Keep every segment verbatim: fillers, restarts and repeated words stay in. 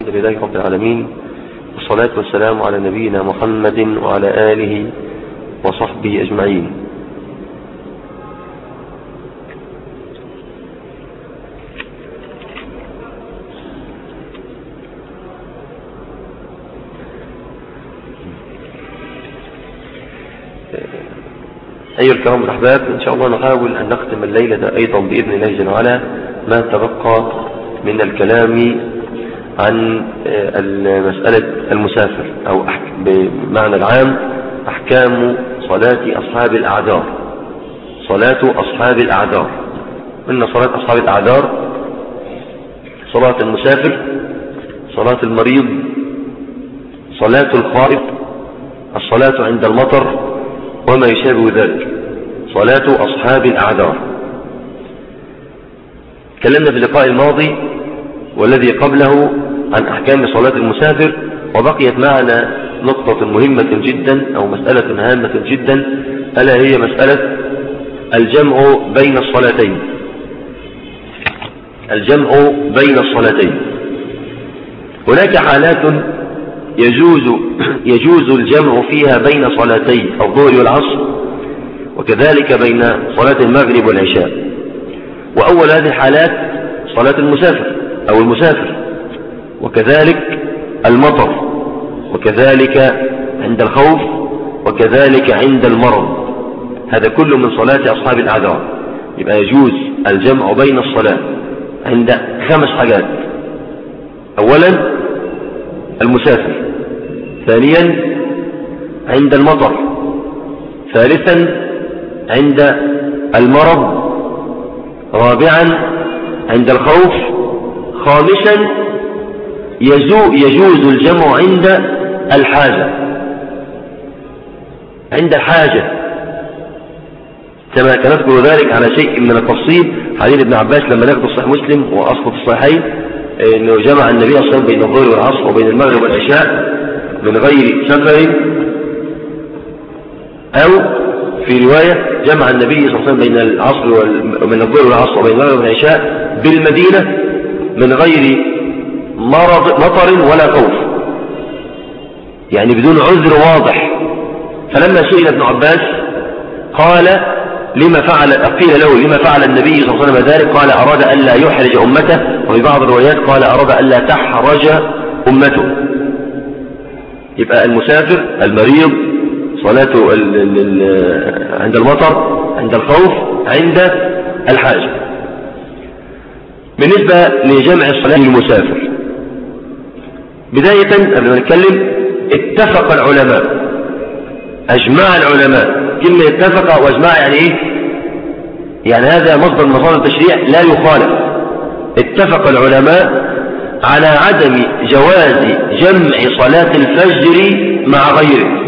الحمد لله رب العالمين، والصلاة والسلام على نبينا محمد وعلى آله وصحبه أجمعين. أيها الكرام الأحباب، إن شاء الله نحاول أن نختم الليلة أيضا بإذن الله جل وعلا ما تبقى من الكلام عن مسألة المسافر أو بمعنى العام أحكام صلاة أصحاب الأعذار. صلاة أصحاب الأعذار من صلاة أصحاب الأعذار صلاة المسافر، صلاة المريض، صلاة الخائف، الصلاة عند المطر وما يشابه ذلك. صلاة أصحاب الأعذار تكلمنا في اللقاء الماضي والذي قبله عن أحكام صلاة المسافر، وبقيت معنا نقطة مهمة جدا أو مسألة هامة جدا، ألا هي مسألة الجمع بين الصلاتين. الجمع بين الصلاتين هناك حالات يجوز يجوز الجمع فيها بين صلاتي الظهر والعصر، وكذلك بين صلاة المغرب والعشاء. وأول هذه الحالات صلاة المسافر أو المسافر، وكذلك المطر، وكذلك عند الخوف، وكذلك عند المرض. هذا كله من صلاة أصحاب الأعذار. يبقى يجوز الجمع بين الصلاة عند خمس حاجات: أولا المسافر، ثانيا عند المطر، ثالثا عند المرض، رابعا عند الخوف، خامسا يجوز الجمع عند الحاجة. عند الحاجة كما نذكر ذلك على شيء من التفصيل حديث ابن عباس لما ناخذ صحيح مسلم وأصل في الصحيحين، انه جمع النبي صلى الله عليه وسلم بين الظهر والعصر وبين المغرب والعشاء من غير سفر، او في رواية جمع النبي صلى الله عليه وسلم بين العصر وبين الظهر والعصر وبين المغرب والعشاء بالمدينة من غير مرض مطر ولا خوف، يعني بدون عذر واضح. فلما سئل ابن عباس قال لما فعل قيل له لما فعل النبي صلى الله عليه وسلم ذلك؟ قال أراد ألا يحرج أمته، وفي بعض الروايات قال أراد ألا تحرج أمته. يبقى المسافر، المريض، صلاته عند المطر، عند الخوف، عند الحاجة. بالنسبة لجمع الصلاة للمسافر، بداية قبل ما نتكلم اتفق العلماء، أجمع العلماء. كلمة اتفق وأجمع يعني إيه؟ يعني هذا مصدر من مصادر التشريع لا يخالف. اتفق العلماء على عدم جواز جمع صلاة الفجر مع غيره.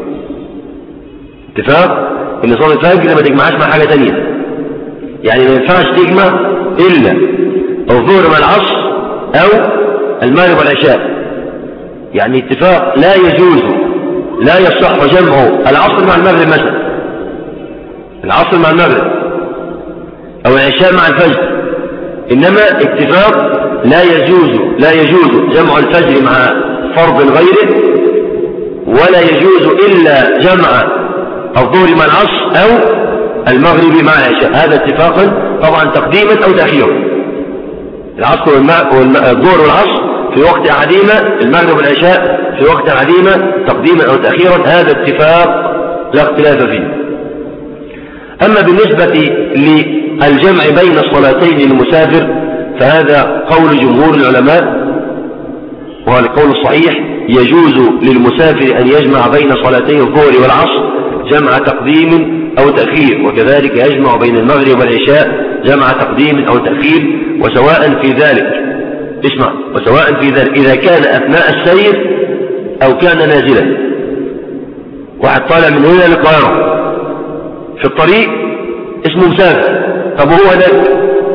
اتفاق ان صلاة الفجر ما تجمعش مع حاجة تانية، يعني ما ينفعش تجمع إلا الظهر مع العصر أو المغرب والعشاء. يعني اتفاق لا يجوز لا يصح جمع العصر مع المغرب مثلا، العصر مع المغرب أو العشاء مع الفجر، إنما اتفاق لا يجوز لا يجوز جمع الفجر مع فرض غيره، ولا يجوز إلا جمع الظهر مع العصر أو المغرب مع العشاء. هذا اتفاقا طبعا تقديما أو تأخيرا. العصر والظهر والعصر في وقت أحدهما، المغرب والعشاء في وقت أحدهما تقديما أو تأخيرا. هذا اتفاق لا اختلاف فيه. أما بالنسبة للجمع بين الصلاتين للمسافر فهذا قول جمهور العلماء، وهو القول الصحيح. يجوز للمسافر أن يجمع بين صلاتي الظهر والعصر جمع تقديم أو تأخير، وكذلك يجمع بين المغرب والعشاء جمع تقديم أو تأخير، وسواء في ذلك اسمع وسواء في ذلك إذا كان أثناء السير أو كان نازلا. واحد طالع من هنا للقاهرة في الطريق اسمه مسافر، طب وهو هناك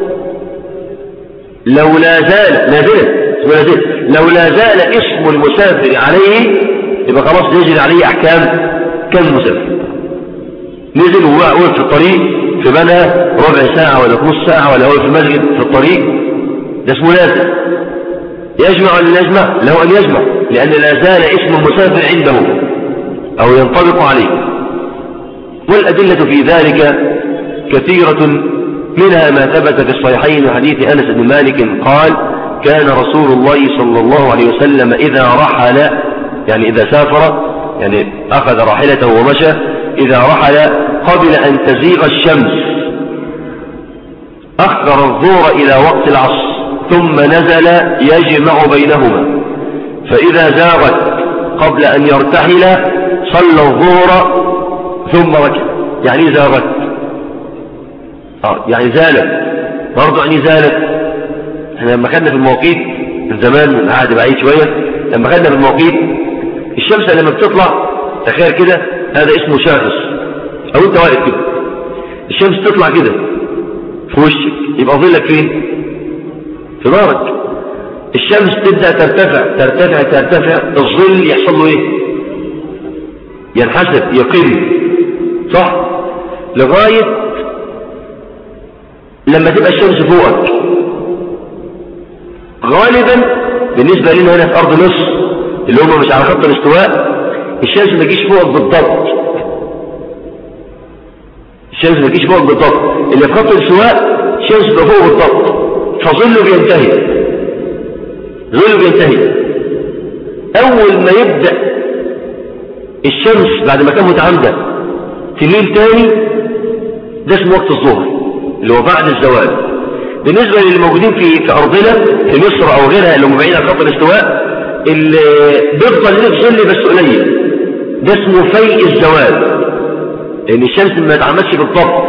لو لا زال نازلا لو لا زال اسم المسافر عليه يبقى خلاص يجري عليه أحكام كالمسافر. نزل ووقف في الطريق في بنها ربع ساعة ولا نص ساعة ولا هو في المسجد في الطريق، ده اسمه نازل. يجمع ولا يجمع؟ له أن يجمع، لأن لا زال اسم المسافر عنده أو ينطبق عليه. والأدلة في ذلك كثيرة، منها ما ثبت في الصحيحين من حديث أنس بن مالك قال: كان رسول الله صلى الله عليه وسلم إذا رحل، يعني إذا سافر، يعني أخذ راحلته ومشى، إذا رحل قبل أن تزيغ الشمس أخر الظهر إلى وقت العصر ثم نزل يجمع بينهما، فإذا زاغت قبل أن يرتحل صلى الظهر ثم ركع. يعني زاغت آه يعني زالت برضو، يعني زالت. احنا لما خدنا في المواقيت من زمان، من عهد بعيد شوية، لما خدنا في المواقيت الشمس لما بتطلع تخيل كده، هذا اسمه شاخص، او انت واقف كده الشمس تطلع كده في وشك، يبقى ظلك فين؟ في ظهرك. الشمس تبدأ ترتفع ترتفع ترتفع، الظل يحصل له ايه؟ ينحسب، يقل، صح؟ لغاية لما تبقى الشمس فوقك. غالبا بالنسبة لنا هنا في أرض مصر اللي هم مش على خط الاستواء، الشمس ما تجيش فوقك بالضبط، الشمس ما تجيش فوقك بالضبط. اللي في خط الاستواء الشمس تبقى فوق بالضبط، فظله بينتهي، ظله بينتهي. أول ما يبدأ الشمس بعد ما كان متعامدة تميل تاني، ده اسمه وقت الظهر اللي هو بعد الزوال. بالنسبة للي موجودين في في أرضنا في مصر أو غيرها اللي هم بعيد عن خط الاستواء، اللي بيفضل لك ظل بس قليل، ده اسمه فيء الزوال، لأن الشمس ما تعمدش بالضبط.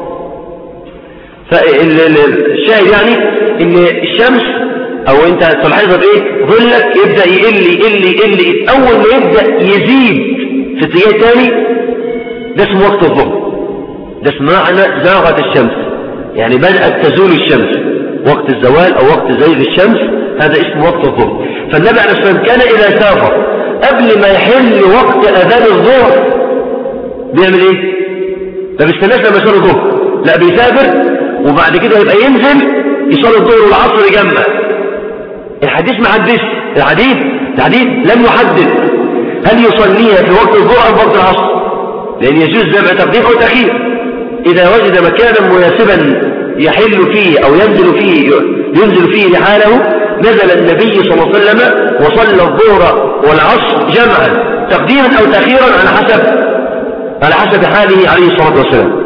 فالشاهد يعني إن الشمس أو أنت تلاحظها بإيه؟ ظلك يبدأ يقل يقل يقل، أول ما يبدأ يزيد في اتجاه تاني ده اسمه وقت الظهر. ده اسمه معنى زاغت الشمس، يعني بدأت تزول الشمس، وقت الزوال أو وقت زيغ الشمس، هذا اسمه وقت الظهر. فالنبي عليه الصلاة والسلام كان إذا سافر قبل ما يحل وقت أذان الظهر بيعمل إيه؟ ما بيستناش لما يصلي الظهر، لا بيسافر وبعد كده يبقى ينزل يصلي الظهر والعصر يجمع. الحديث ما حدث، الحديث الحديث لم يحدد هل يصليها في وقت الظهر أو وقت العصر، لأن يجوز جمع تقديم أو تأخير. إذا وجد مكانا مناسبا يحل فيه أو ينزل فيه ينزل فيه لحاله نزل النبي صلى الله عليه وسلم وصلى الظهر والعصر جمعا تقديما أو تأخيرا على حسب على حسب حاله عليه الصلاة والسلام.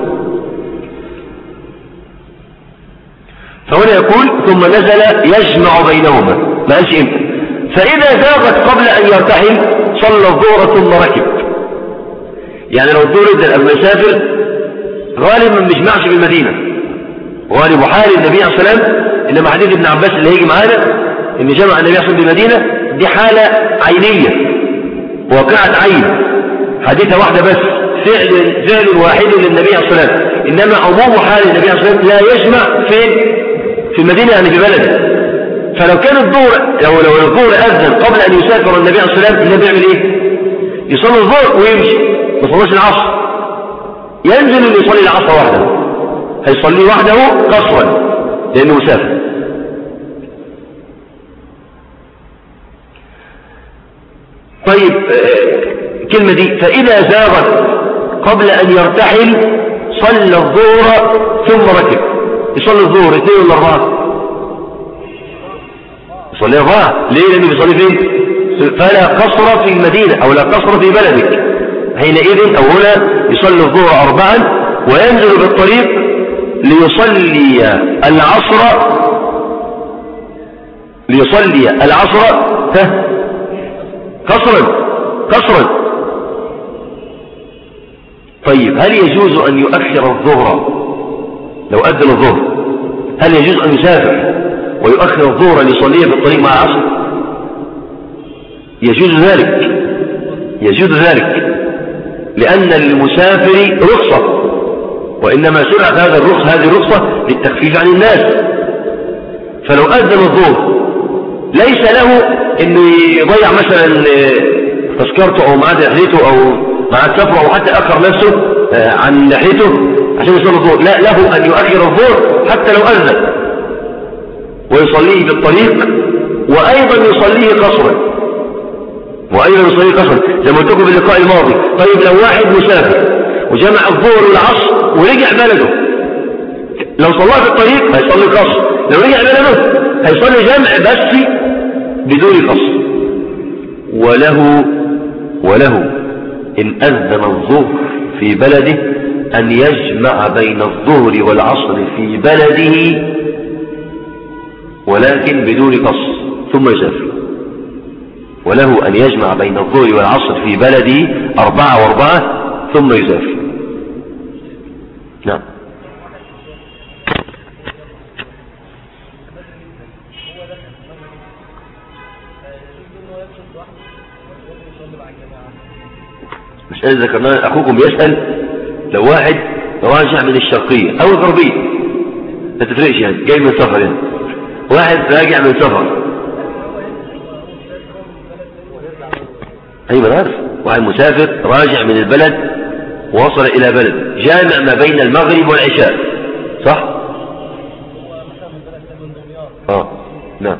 فهنا يقول ثم نزل يجمع بينهما، ما قالش امتى. فإذا زاغت قبل أن يرتحل صلى الظهر ثم ركب. يعني لو الظهر يبدأ قبل ما يسافر غالبا ما بيجمعش بالمدينة، غالب حال النبي عليه الصلاة والسلام، إنما حديث ابن عباس اللي هيجي معانا إن جمع النبي عليه الصلاة والسلام بالمدينة دي حالة عينية، واقعة عين، حديثة واحدة بس، فعل فعل واحد للنبي عليه الصلاة والسلام. إنما عموم حال النبي عليه الصلاة والسلام لا يجمع فين؟ في المدينة، يعني في بلده. فلو كان الظهر لو لو الظهر أذن قبل أن يسافر النبي عليه الصلاة والسلام، النبي يعمل إيه؟ يصلي الظهر ويمشي، ما يصليش العصر، ينزل اللي يصلي العصر وحده، هيصلي وحده قصرا لأنه مسافر. طيب الكلمة دي فإذا زاغت قبل أن يرتحل صلى الظهر ثم ركب. يصلي الظهر اثنين ولا أربعة؟ يصلي أربعة. ليه؟ لأنه يصلي فين؟ فلا قصر في المدينة أو لا قصر في بلدك. حينئذ أو هنا يصلي الظهر أربعا وينزل بالطريق ليصلي العصر ليصلي العصر قصرا قصرا. طيب هل يجوز أن يؤخر الظهر لو أذن الظهر؟ هل يجوز أن يسافر ويؤخر الظهر ليصليه بالطريق مع العصر؟ يجوز ذلك، يجوز ذلك، لأن المسافر رخصة، وإنما شرعت هذا الرخصة هذه الرخصة للتخفيف عن الناس. فلو أذن الظهر ليس له إنه يضيع مثلا تذكرته أو معاد رحلته أو معاد سفره أو حتى أخر نفسه عن رحلته عشان يصلي الظهر، لا، له أن يؤخر الظهر حتى لو أذن ويصليه بالطريق وأيضا يصليه قصرا، وأيضا يصليه قصرا زي ما قلت لكم في اللقاء الماضي. طيب لو واحد مسافر وجمع الظهر والعصر ورجع بلده، لو صلاه في الطريق هيصلي قصر، لو رجع بلده هيصلي جمع بس بدون قصر. وله وله إن أذن الظهر في بلده أن يجمع بين الظهر والعصر في بلده ولكن بدون قصر ثم يسافر. وله أن يجمع بين الظهر والعصر في بلده أربعة وأربعة ثم يسافر. نعم. مسألة ذكرناها، أخوكم يسأل لو واحد راجع من الشرقية أو الغربية، ما تفرقش يعني، جاي من سفر يعني، واحد راجع من سفر، أيوة عارف، واحد مسافر راجع من البلد ووصل إلى بلد جامع ما بين المغرب والعشاء، صح؟ اه نعم.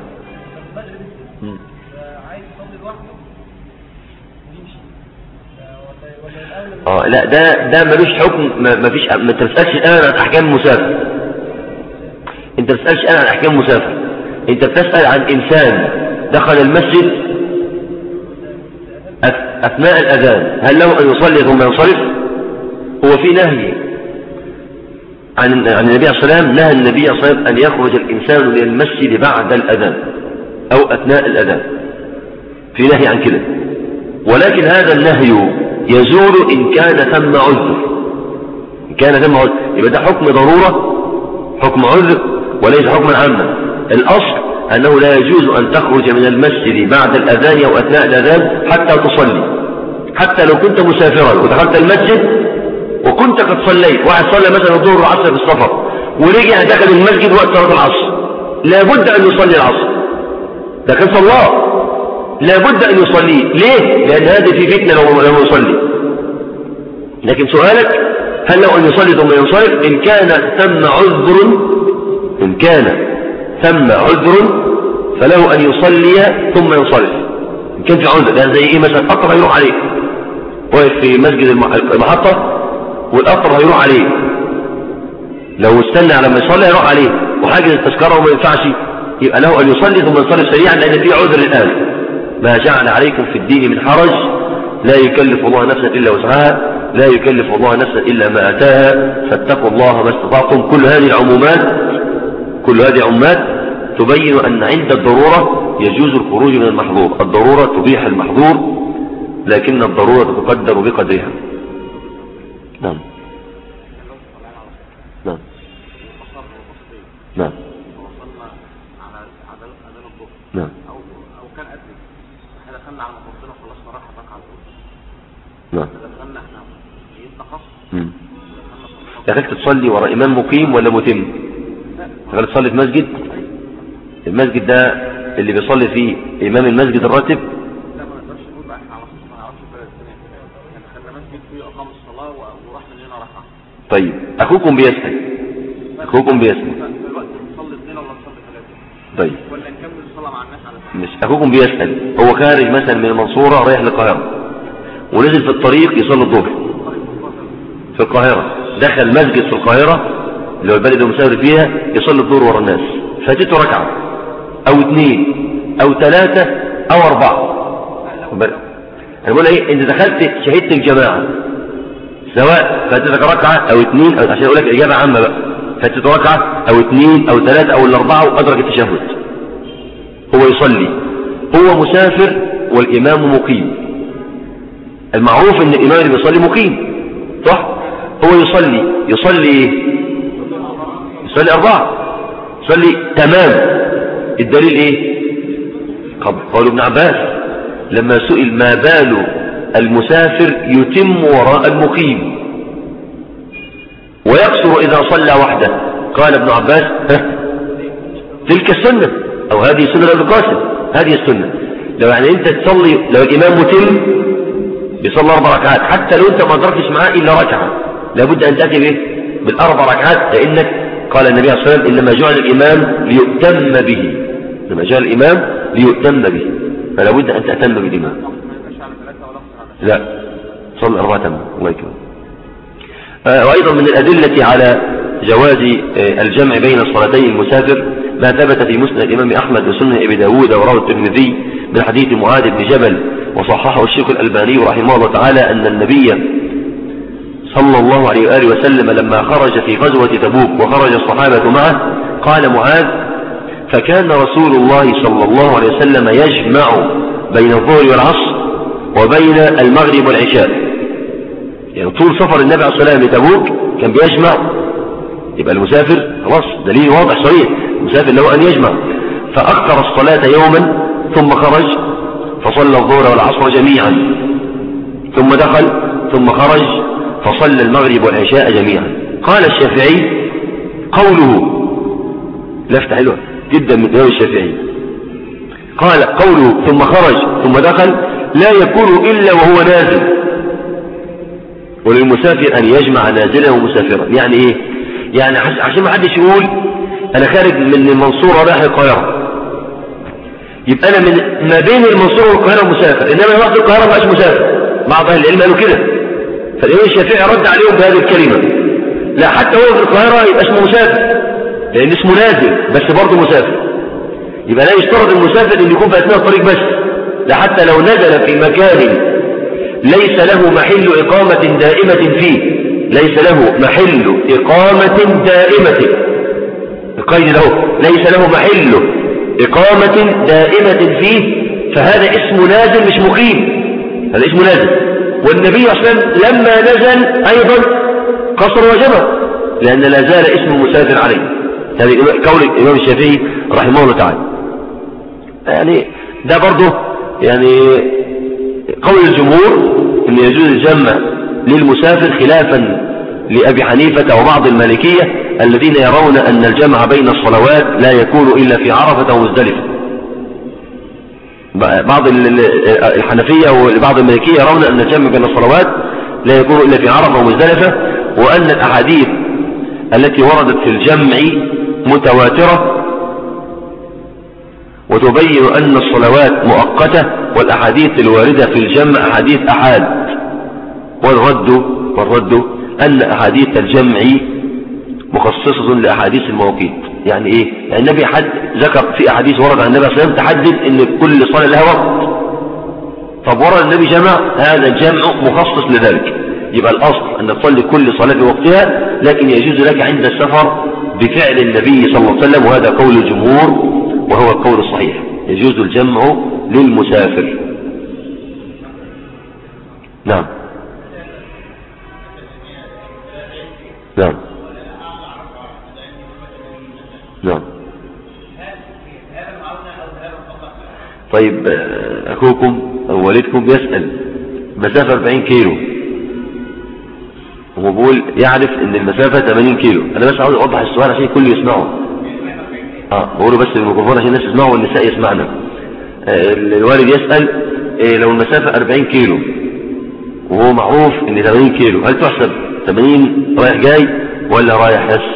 اه لا ده ده ملوش حكم، ما فيش، ما انت بتسالش الان عن احكام المسافر، انت بتسالش الان عن احكام المسافر، انت بتسال عن انسان دخل المسجد اثناء الاذان، هل له ان يصلي ثم ينصرف؟ هو في نهي عن عن النبي عليه الصلاه والسلام، نهى النبي عليه الصلاه والسلام ان يخرج الانسان من المسجد بعد الاذان او اثناء الاذان، في نهي عن كده، ولكن هذا النهي يزول إن كان ثم عذر، إن كان ثم عذر يبقى ده حكم ضرورة، حكم عذر وليس حكما عاما. الأصل أنه لا يجوز أن تخرج من المسجد بعد الأذان أو أثناء الأذان حتى تصلي، حتى لو كنت مسافرا ودخلت المسجد وكنت قد صليت، واحد صلى مثلا الظهر والعصر في السفر ورجع دخل المسجد وقت صلاة العصر، لابد أن يصلي العصر، لكن صلاه لابد أن يصلي. ليه؟ لأن هذه في فتنة لو لم يصلي. لكن سؤالك هل لو أن يصلي ثم ينصرف؟ إن كان ثم عذر، إن كان ثم عذر فله أن يصلي ثم ينصرف. إن كان في عذر، لأن زي إيه مثلا القطر هيروح عليه، واقف في مسجد المحطة والقطر هيروح عليه، لو استنى على ما يصلي هيروح عليه وحاجز التذكرة وما ينفعش، يبقى له أن يصلي ثم ينصرف سريعا، لأن في عذر الآن. ما جعل عليكم في الدين من حرج، لا يكلف الله نفسا إلا وسعها، لا يكلف الله نفسا إلا ما أتاها، فاتقوا الله ما استطعتم. كل هذه العمومات كل هذه عمومات تبين أن عند الضرورة يجوز الخروج من المحظور، الضرورة تبيح المحظور، لكن الضرورة تقدر بقدرها. نعم نعم نعم نعم. نعم. دخلت تصلي وراء إمام مقيم ولا متم؟ دخلت تصلي في مسجد، المسجد ده اللي بيصلي فيه إمام المسجد الراتب؟ طيب أخوكم بيسأل أخوكم بيسأل طيب مش أخوكم بيسأل، هو خارج مثلا من المنصورة رايح للقاهرة ونزل في الطريق يصلي الظهر في القاهرة، دخل مسجد في القاهرة اللي هو البلد اللي مسافر فيها يصلي الظهر ورا الناس، فاتته ركعة أو اثنين أو ثلاثة أو أربعة. أنا بقول إيه، أنت دخلت شهدت الجماعة، سواء فاتتك ركعة أو اثنين، أو عشان أقول لك الإجابة عامة بقى، فاتته ركعة أو اثنين أو ثلاثة أو الأربعة وأدرك التشهد، هو يصلي، هو مسافر والإمام مقيم. المعروف ان الامام اللي بيصلي مقيم، صح؟ هو يصلي يصلي ايه؟ يصلي اربعة، يصلي تمام. الدليل ايه؟ قول ابن عباس لما سئل ما بال المسافر يتم وراء المقيم ويقصر اذا صلى وحده، قال ابن عباس تلك السنة، او هذه سنة ابن القاسم، هذه السنة. لو يعني انت تصلي، لو الامام متم بيصلي اربع ركعات، حتى لو انت ما ادركتش معاه الا ركعه، لابد ان تاتي به بالاربع ركعات، لانك قال النبي صلى الله عليه وسلم انما جعل الامام ليؤتم به، انما جعل الامام ليؤتم به، فلا بد أن تأتم بالإمام. لا، صلى أربعة تم. الله يكرمك. وأيضا من الأدلة على جواز الجمع بين الصلاتين المسافر ما ثبت في مسند الإمام أحمد وسنن أبي داود ورواه الترمذي من حديث معاذ بن جبل وصححه الشيخ الألباني رحمه الله تعالى أن النبي صلى الله عليه وآله وسلم لما خرج في غزوة تبوك وخرج الصحابة معه قال معاذ: فكان رسول الله صلى الله عليه وسلم يجمع بين الظهر والعصر وبين المغرب والعشاء. يعني طول سفر النبي عليه الصلاة والسلام لتبوك كان بيجمع. يبقى المسافر خلاص دليل واضح صريح، المسافر له أن يجمع. فأخر الصلاة يوما ثم خرج فصلى الظهر والعصر جميعا، ثم دخل ثم خرج فصلى المغرب والعشاء جميعا. قال الشافعي: قوله لفتة حلوة جدا من الإمام الشافعي، قال: قوله ثم خرج ثم دخل لا يكون إلا وهو نازل، وللمسافر أن يجمع نازلا ومسافرا. يعني إيه؟ يعني عشان ما حدش يقول أنا خارج من المنصورة رايح القاهرة، يبقى أنا من ما بين المنصورة والقاهرة مسافر، إنما وقت القاهرة ما بقاش مسافر. بعض أهل العلم قالوا كده، فالإمام الشافعي رد عليهم بهذه الكلمة: لا، حتى هو في القاهرة يبقى اسمه مسافر، لأن اسمه نازل بس برضه مسافر. يبقى لا يشترط المسافر أن يكون في أثناء الطريق بس، لا، حتى لو نزل في مكان ليس له محل إقامة دائمة فيه، ليس له محل إقامة دائمة، القيد له ليس له محل إقامة دائمة فيه، فهذا اسمه نازل مش مقيم، هذا اسمه نازل. والنبي صلى الله عليه وسلم لما نزل أيضا قصر وجمع، لأن لا زال اسمه مسافر عليه. هذا قول الإمام الشافعي رحمه الله تعالى. يعني ده برضه يعني قول الجمهور أن يجوز الجمع للمسافر خلافا لأبي حنيفة وبعض المالكية الذين يرون أن الجمع بين الصلوات لا يكون إلا في عرفة ومزدلفة. بعض الحنفية وبعض المالكية يرون أن الجمع بين الصلوات لا يكون إلا في عرفة ومزدلفة، وأن الأحاديث التي وردت في الجمع متواترة وتبين أن الصلوات مؤقتة، والأحاديث الواردة في الجمع أحاديث أحاد. والرد والرد أن أحاديث الجمع مخصصة لأحاديث المواقيت. يعني إيه؟ يعني النبي حد ذكر في أحاديث ورد عن النبي صلى الله عليه وسلم تحدد أن كل صلاة لها وقت. طب ورد النبي جمع، هذا الجمع مخصص لذلك. يبقى الأصل أن تصلي كل صلاة بوقتها، لكن يجوز لك عند السفر بفعل النبي صلى الله عليه وسلم، وهذا قول الجمهور وهو القول الصحيح، يجوز الجمع للمسافر. نعم نعم نعم. طيب أخوكم أو والدكم بيسأل مسافة أربعين كيلو، هو بيقول يعرف ان المسافة ثمانين كيلو. انا بس عاوز اوضح السؤال عشان الكل يسمعه. اه بقوله بس بالميكروفون عشان الناس يسمعوا والنساء يسمعنا. آه الوالد يسأل آه لو المسافة أربعين كيلو وهو معروف ان ثمانين كيلو، هل تحسب ثمانين رايح جاي ولا رايح بس؟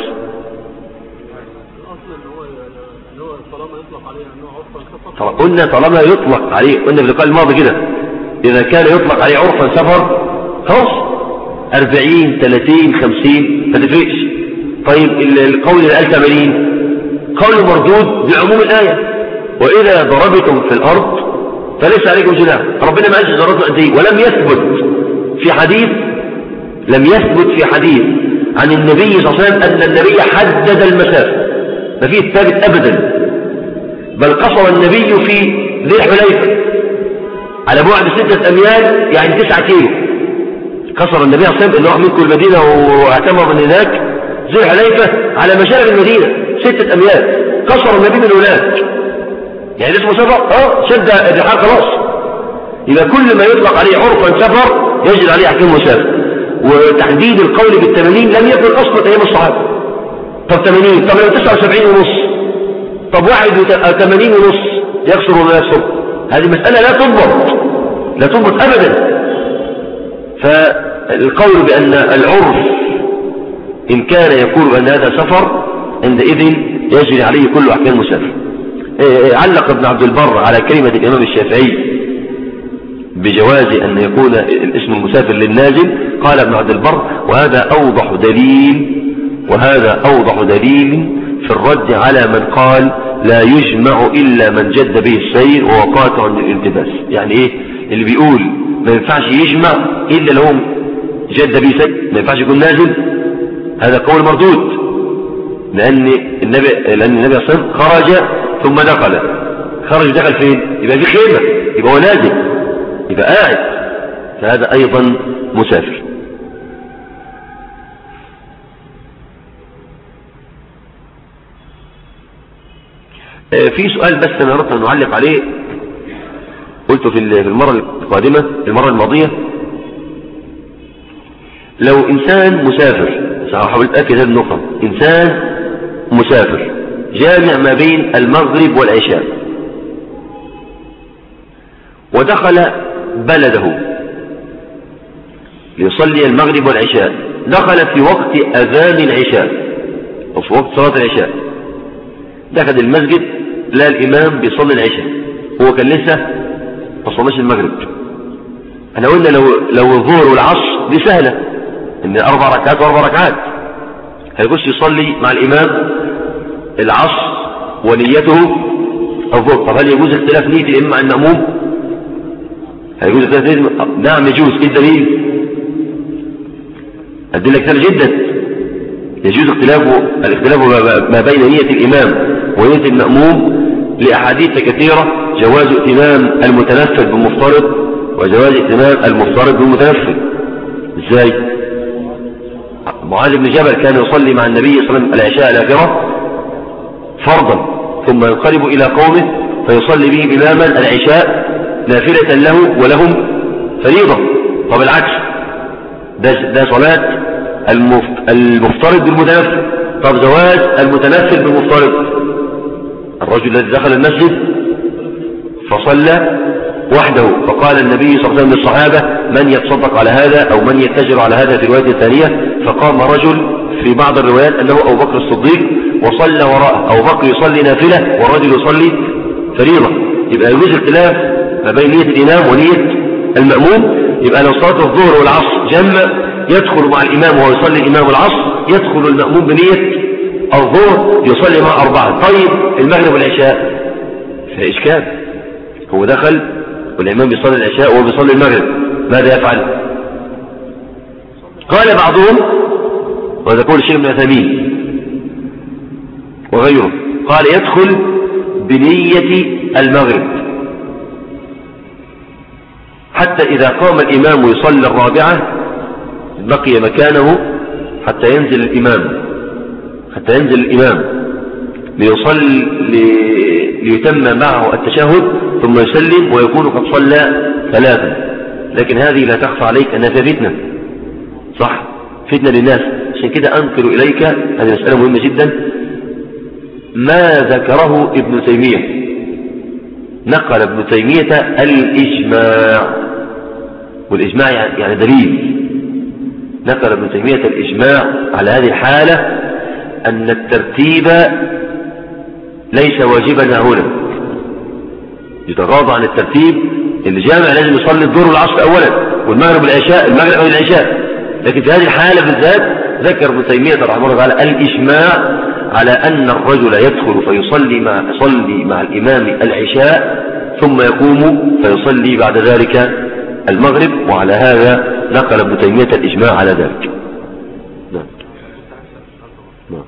قلنا طالما يطلق عليه، قلنا في اللقاء الماضي كده، اذا كان يطلق عليه عرفا سفر خلاص أربعين ثلاثين خمسين ما تفرقش. طيب القول اللي قال ثمانين قول مردود بعموم الآية: وإذا ضربتم في الأرض فليس عليكم جناح. ربنا ما قالش ضربتم قد ايه، ولم يثبت في حديث لم يثبت في حديث عن النبي صلى الله عليه وسلم أن النبي حدد المسافة، ما فيه ثابت أبدا، بل قصر النبي في ذي الحليفة على بعد ستة أميال يعني تسعة كيلو. قصر النبي صلى الله عليه وسلم انه راح منكم المدينة واعتمر من هناك ذي الحليفة على مشارف المدينة ستة أميال، قصر النبي من هناك. يعني اسمه سفر اه شد الرحال خلاص. يبقى كل ما يطلق عليه عرفا سفر يجري عليه احكام مسافر. وتحديد القول بالثمانين لم يكن اصلا ايام الصحابة. طب ثمانين، طب لو تسعة وسبعين ونص، طب واحد وثمانين ونص يكسر ولا يكسر؟ هذه مسألة لا تضبط لا تضبط ابدا. فالقول بأن العرف إن كان يقول بأن هذا سفر عندئذ يجري عليه كل أحكام مسافر. علق ابن عبد البر على كلمة الإمام الشافعي بجواز أن يكون الاسم المسافر للنازل، قال ابن عبد البر: وهذا أوضح دليل وهذا أوضح دليل في الرد على من قال لا يجمع إلا من جد به السير وهو قاطع للالتباس. يعني إيه اللي بيقول ما ينفعش يجمع إلا لو جد به سير، ما ينفعش يكون نازل؟ هذا قول مردود، لأن النبي لأن النبي صلى الله عليه وسلم خرج ثم دخل. خرج دخل فين؟ يبقى في خيمة، يبقى هو نازل، يبقى قاعد، فهذا أيضا مسافر. في سؤال بس أنا أردت أن نعلق عليه، قلته في المرة القادمة المرة الماضية: لو إنسان مسافر، سأحاول أتأكد هذه النقطة، إنسان مسافر جامع ما بين المغرب والعشاء ودخل بلده ليصلي المغرب والعشاء، دخل في وقت أذان العشاء أو في وقت صلاة العشاء، دخل المسجد لا الإمام بيصلي العشاء، هو كان لسه ما صلاش المغرب. احنا قلنا لو لو الظهر والعصر دي سهلة، ان أربع ركعات وأربع ركعات، هيخش يصلي مع الإمام العصر ونيته الظهر. طب هل يجوز اختلاف نية الإمام مع المأموم؟ هيجوز اختلاف نية؟ نعم يجوز. ايه الدليل؟ أدلة كثيرة جدا يجوز اختلاف الاختلاف ما بين نية الإمام ونية المأموم لأحاديث كثيرة: جواز ائتمام المتنفل بالمفترض وجواز ائتمام المفترض بالمتنفل. ازاي؟ معاذ بن جبل كان يصلي مع النبي صلى الله عليه وسلم العشاء الآخرة فرضا، ثم ينقلب إلى قومه فيصلي بهم إماما العشاء نافلة له ولهم فريضة. طب العكس، ده, ده صلاة المفترض بالمتنفل. طب زواج المتنفل بالمفترض، الرجل الذي دخل المسجد فصلى وحده، فقال النبي صلى الله عليه وسلم للصحابة: من يتصدق على هذا أو من يتجر على هذا؟ في الرواية الثانية فقام رجل في بعض الروايات أنه أبو بكر الصديق وصلى وراءه، أبو بكر يصلي نافلة والرجل يصلي فريضة. يبقى يوجد اختلاف ما بين نية الإمام ونية المأموم. يبقى لو صلاة الظهر والعصر جمع، يدخل مع الإمام وهو يصلي الإمام العصر، يدخل المأموم بنية الظهر يصلي مع أربعة. طيب المغرب والعشاء في إشكال، هو دخل والإمام بيصلي العشاء وهو بيصلي المغرب، ماذا يفعل؟ قال بعضهم، وهذا قول الشيخ ابن عثيمين وغيره، قال يدخل بنية المغرب حتى إذا قام الإمام يصلي الرابعة بقي مكانه حتى ينزل الإمام حتى ينزل الإمام ليصلي ليتم معه التشهد ثم يسلم ويكون قد صلى ثلاثا. لكن هذه لا تخفى عليك أنها فتنة، صح؟ فتنة للناس. عشان كده أنقل إليك، هذه مسألة مهمة جدا، ما ذكره ابن تيمية. نقل ابن تيمية الإجماع، والإجماع يعني دليل. نقل ابن تيمية الإجماع على هذه الحالة أن الترتيب ليس واجبا هنا، يتغاضى عن الترتيب. اللي جامع لازم يصلي الظهر والعصر أولا والمغرب والعشاء، المغرب أو العشاء. لكن في هذه الحالة بالذات ذكر ابن تيمية رحمه الله تعالى الإجماع على أن الرجل يدخل فيصلي مع, يصلي مع الإمام العشاء ثم يقوم فيصلي بعد ذلك المغرب. وعلى هذا نقل ابن تيمية الإجماع على ذلك. نعم. نعم.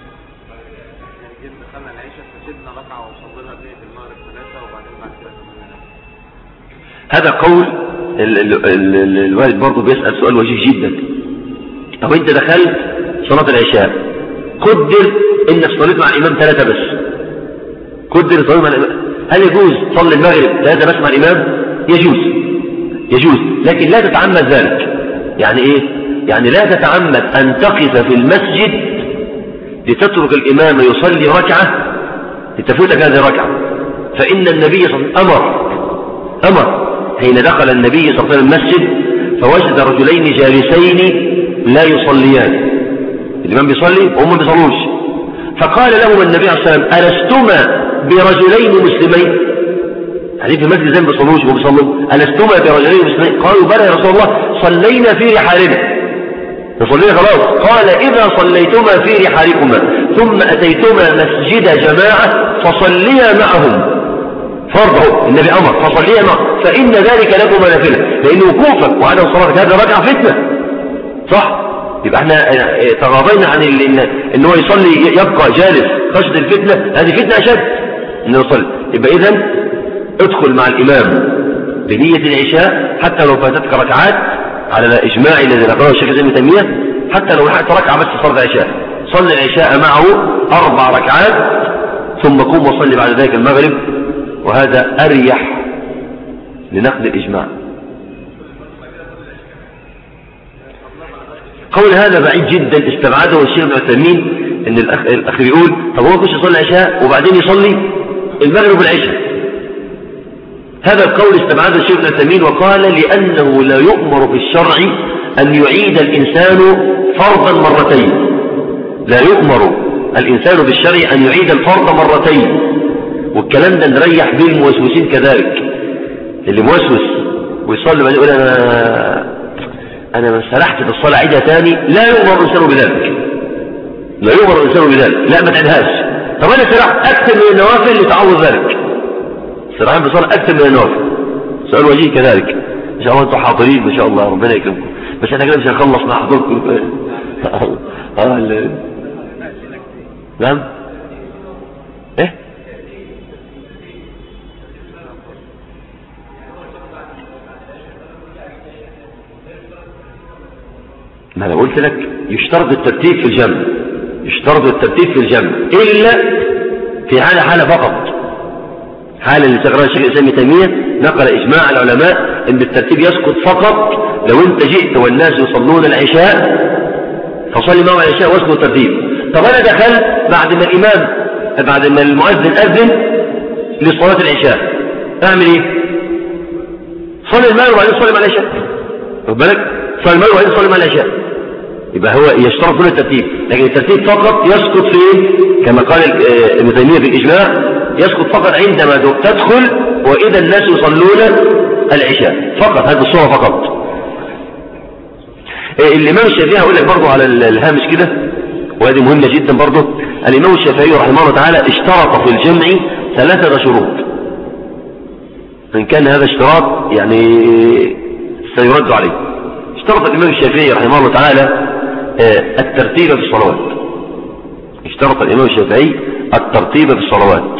هذا قول الوالد برضه بيسأل سؤال وجيه جدا. أو أنت دخلت صلاة العشاء، قدر إنك صليت مع الإمام ثلاثة بس، قدر صليت مع الإمام، هل يجوز تصلي المغرب ثلاثة بس مع الإمام؟ يجوز يجوز لكن لا تتعمد ذلك. يعني إيه؟ يعني لا تتعمد أن تقف في المسجد لتترك الإمام يصلي ركعة لتفوتك هذه الركعة. فإن النبي صلى الله عليه وسلم أمر أمر حين دخل النبي صلى الله عليه وسلم المسجد فوجد رجلين جالسين لا يصليان، الإمام بيصلي وهم بيصلوش، فقال لهم النبي صلى الله عليه وسلم: ألستما برجلين مسلمين؟ يعني في المسجد زي ما بيصلوش وبيصلوا ألستما برجلين مسلمين؟ قالوا بلى يا رسول الله صلينا في رحالنا نصلينا خلاص. قال إذا صليتما في رحالكما ثم أتيتما مسجد جماعة فصليا معهم فرضه النبي أمر فصليا معهم فإن ذلك لكم نافلة، لأن وقوفك وعدم صلاتك هذا ركعة فتنة صح؟ يبقى احنا تغاضينا عن ان هو يصلي يبقى جالس خشد الفتنة، هذه فتنة أشد انه يصلي. يبقى إذن ادخل مع الإمام بنية العشاء حتى لو فاتتك ركعات على الإجماع الذي نقرأه الشيخ ابن تيمية، حتى لو لحقت ركعة بس صلي العشاء صلي العشاء معه أربع ركعات ثم قم وصلي بعد ذلك المغرب، وهذا أريح لنقل الإجماع. قول هذا بعيد جدا استبعده الشيخ ابن عثيمين، ان الاخ الاخ بيقول طب هو يخش يصلي العشاء وبعدين يصلي المغرب والعشاء. هذا القول استبعده الشيخ ابن عثيمين وقال لانه لا يؤمر في الشرع ان يعيد الانسان فرضا مرتين، لا يؤمر الانسان بالشرع ان يعيد الفرض مرتين، والكلام ده نريح به الموسوسين كذلك. اللي موسوس ويصلي بعدين يقول انا أنا من سرحت في الصلاة عيدها تاني، لا يؤمر الإنسان بذلك، لا يؤمر الإنسان بذلك، لا ما تعيدهاش. طب أنا سرحت أكثر من النوافل لتعوض ذلك، سرحان في الصلاة أكثر من النوافل. سؤال وجيه كذلك، إن شاء الله أنتم حاضرين ما شاء الله ربنا يكرمكم، بس أنا كده مش هنخلص مع حضوركم. آه نعم إيه ما أنا قلت لك يشترط الترتيب في الجمع، يشترط الترتيب في الجمع إلا في حالة حالة فقط، حالة اللي تقرأ الشيخ الإسلام ابن تيمية نقل إجماع العلماء إن الترتيب يسقط فقط لو أنت جئت والناس يصلون العشاء فصلي معهم العشاء واسقط الترتيب. طب أنا دخلت بعد ما الإمام بعد ما المؤذن أذن لصلاة العشاء أعمل إيه؟ صلي المغرب وبعدين صلي مع العشاء، خد بالك، صلي المغرب وبعدين صلي مع العشاء. يبقى هو يشترط كل الترتيب، لكن الترتيب فقط يسقط في كما قال ابن تيمية في الإجماع يسقط فقط عندما تدخل وإذا الناس يصلون العشاء فقط، هذه الصورة فقط. الإمام الشافعي هقول لك برضه على الهامش كده وهذه مهمة جدا برضه. الإمام الشافعي رحمه الله تعالى اشترط في الجمع ثلاثة شروط، إن كان هذا اشتراط يعني سيرد عليه. اشترط الإمام الشافعي رحمه الله تعالى الترتيب في الصلوات، اشترط الإمام الشافعي الترتيب في الصلوات،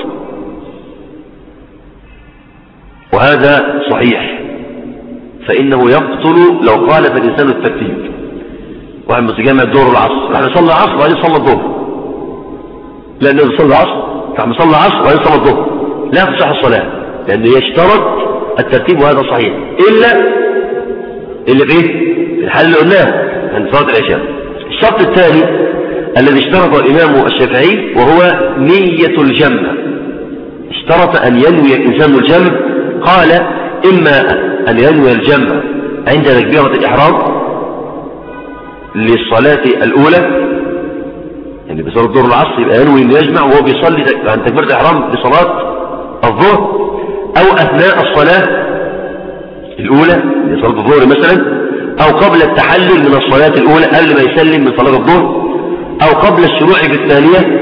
وهذا صحيح، فإنه يبطل لو خالف الإنسان الترتيب. واحد متجمع الظهر والعصر راح يصلي العصر وبعدين يصلي الظهر، لأنه يصلي العصر راح يصلي العصر وبعدين يصلي الظهر لا تصح الصلاة، لأنه يشترط الترتيب وهذا صحيح، إلا اللي فيه في الحال اللي قلناه عند صلاة العشاء. الشرط الثاني الذي اشترطه الإمام الشافعي وهو نية الجمع، اشترط أن ينوي الإنسان الجمع. قال إما أن ينوي الجمع عند تكبيرة الإحرام للصلاة الأولى، يعني بصلاة الظهر والعصر يبقى ينوي أن يجمع وهو بيصلي عند تكبيرة الإحرام بصلاة الظهر، أو أثناء الصلاة الأولى لصلاة الظهر مثلا، أو قبل التحلل من الصلاة الأولى قبل ما يسلم من صلاة الظهر، أو قبل الشروع في الثانية.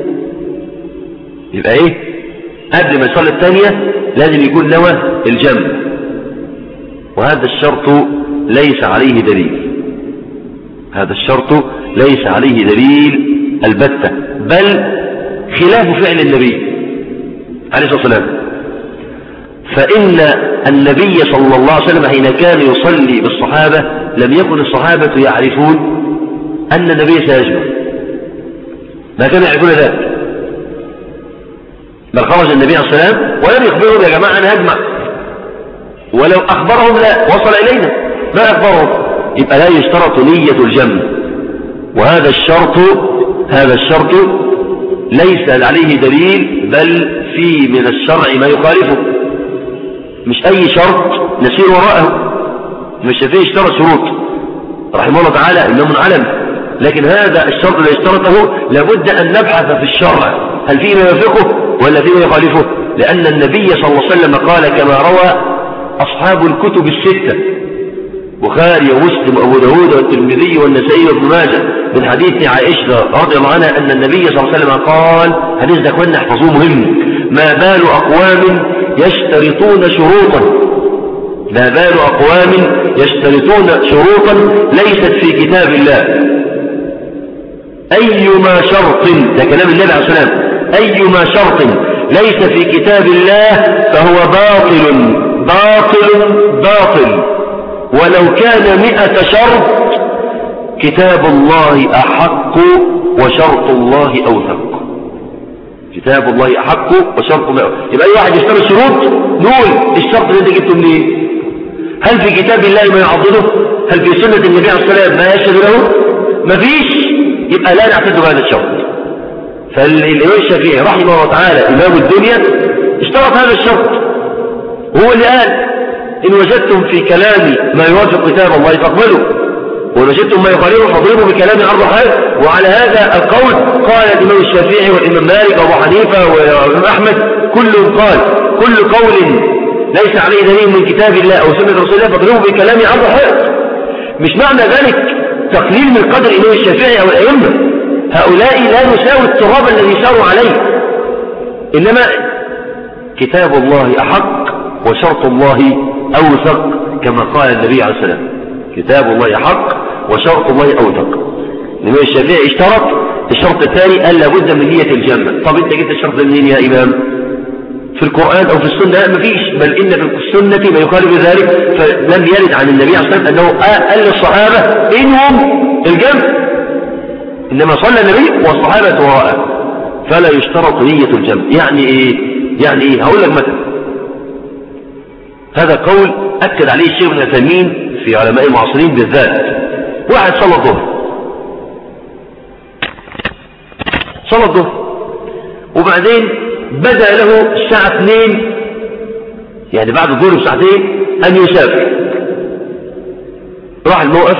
يبقى إيه قبل ما يصلي الثانية لازم يكون نوى الجمع، وهذا الشرط ليس عليه دليل، هذا الشرط ليس عليه دليل البتة، بل خلاف فعل النبي عليه الصلاة والسلام. فإن النبي صلى الله عليه وسلم حين كان يصلي بالصحابة لم يكن الصحابة يعرفون أن النبي سيجمع، ما كانوا يعرفون ذلك، بل خرج النبي عليه الصلاة والسلام ولم يخبرهم يا جماعة أنا هجمع، ولو أخبرهم لا وصل إلينا، ما أخبرهم. يبقى لا يشترط نية الجمع، وهذا الشرط هذا الشرط ليس عليه دليل، بل في من الشرع ما يخالفه، مش أي شرط نسير وراءه. مش فيه اشترط شروط رحمه الله تعالى إنه من علم، لكن هذا الشرط اللي اشترطه لابد أن نبحث في الشرع هل فيه ما يوافقه ولا فيما يخالفه؟ لأن النبي صلى الله عليه وسلم قال كما روى أصحاب الكتب الستة بخاري ومسلم وأبو داود والترمذي والنسائي وابن ماجه من حديث عائشة رضي الله عنها أن النبي صلى الله عليه وسلم قال، حديث ده كنا احفظوه مهم: ما بال أقوام يشترطون شروطا ما بال أقوام يشترطون شروطا ليست في كتاب الله، أيما شرط، ده كلام النبي عليه الصلاة والسلام، أيما شرط ليس في كتاب الله فهو باطل باطل باطل ولو كان مئة شرط، كتاب الله أحق وشرط الله أوثق. كتاب الله أحق وشرط الله أوثق. يبقى أي واحد يشترط شروط نقول الشرط اللي انت جبته منين؟ هل في كتاب الله ما يعضده؟ هل في سنة النبي عليه الصلاة والسلام ما يشهد له؟ مفيش، يبقى لا نعتد بهذا الشرط. فالإمام الشافعي رحمه الله تعالى إمام الدنيا اشترط هذا الشرط، هو اللي قال: إن وجدتم في كلامي ما يوافق كتاب الله فاقبلوا، وإن وجدتم ما يخالفه فاضربوا بكلامي عرض حائط. وعلى هذا القول قال الإمام الشافعي والإمام مالك وأبو حنيفة والإمام أحمد، كلهم قال: كل قول ليس عليه دليل من كتاب الله أو سنة رسول الله فاضربوا بكلامي عرض حائط. مش معنى ذلك تقليل من قدر الإمام الشافعي أو الأئمة، هؤلاء لا نساوي التراب الذي ساروا عليه، إنما كتاب الله أحق وشرط الله أوثق كما قال النبي عليه السلام. كتاب الله حق وشرط الله أوثق. الإمام الشافعي اشترط الشرط الثاني قال لابد من نية الجنة. طب انت جبت الشرط منين يا إمام؟ في القرآن أو في السنة؟ مفيش، بل إن في السنة ما يخالف ذلك، فلم يرد عن النبي عليه الصلاة والسلام أنه قال للصحابة إنهم الجنة، إنما صلى النبي والصحابة وراءه، فلا يشترط نية الجنة. يعني إيه؟ يعني إيه؟ هقول لك مثلا، هذا قول أكد عليه الشيخ ابن عثيمين في علماء المعاصرين بالذات. واحد صلى الظهر صلى الظهر وبعدين بدأ له الساعة اثنين، يعني بعد الظهر بساعتين، أن يسافر. راح الموقف،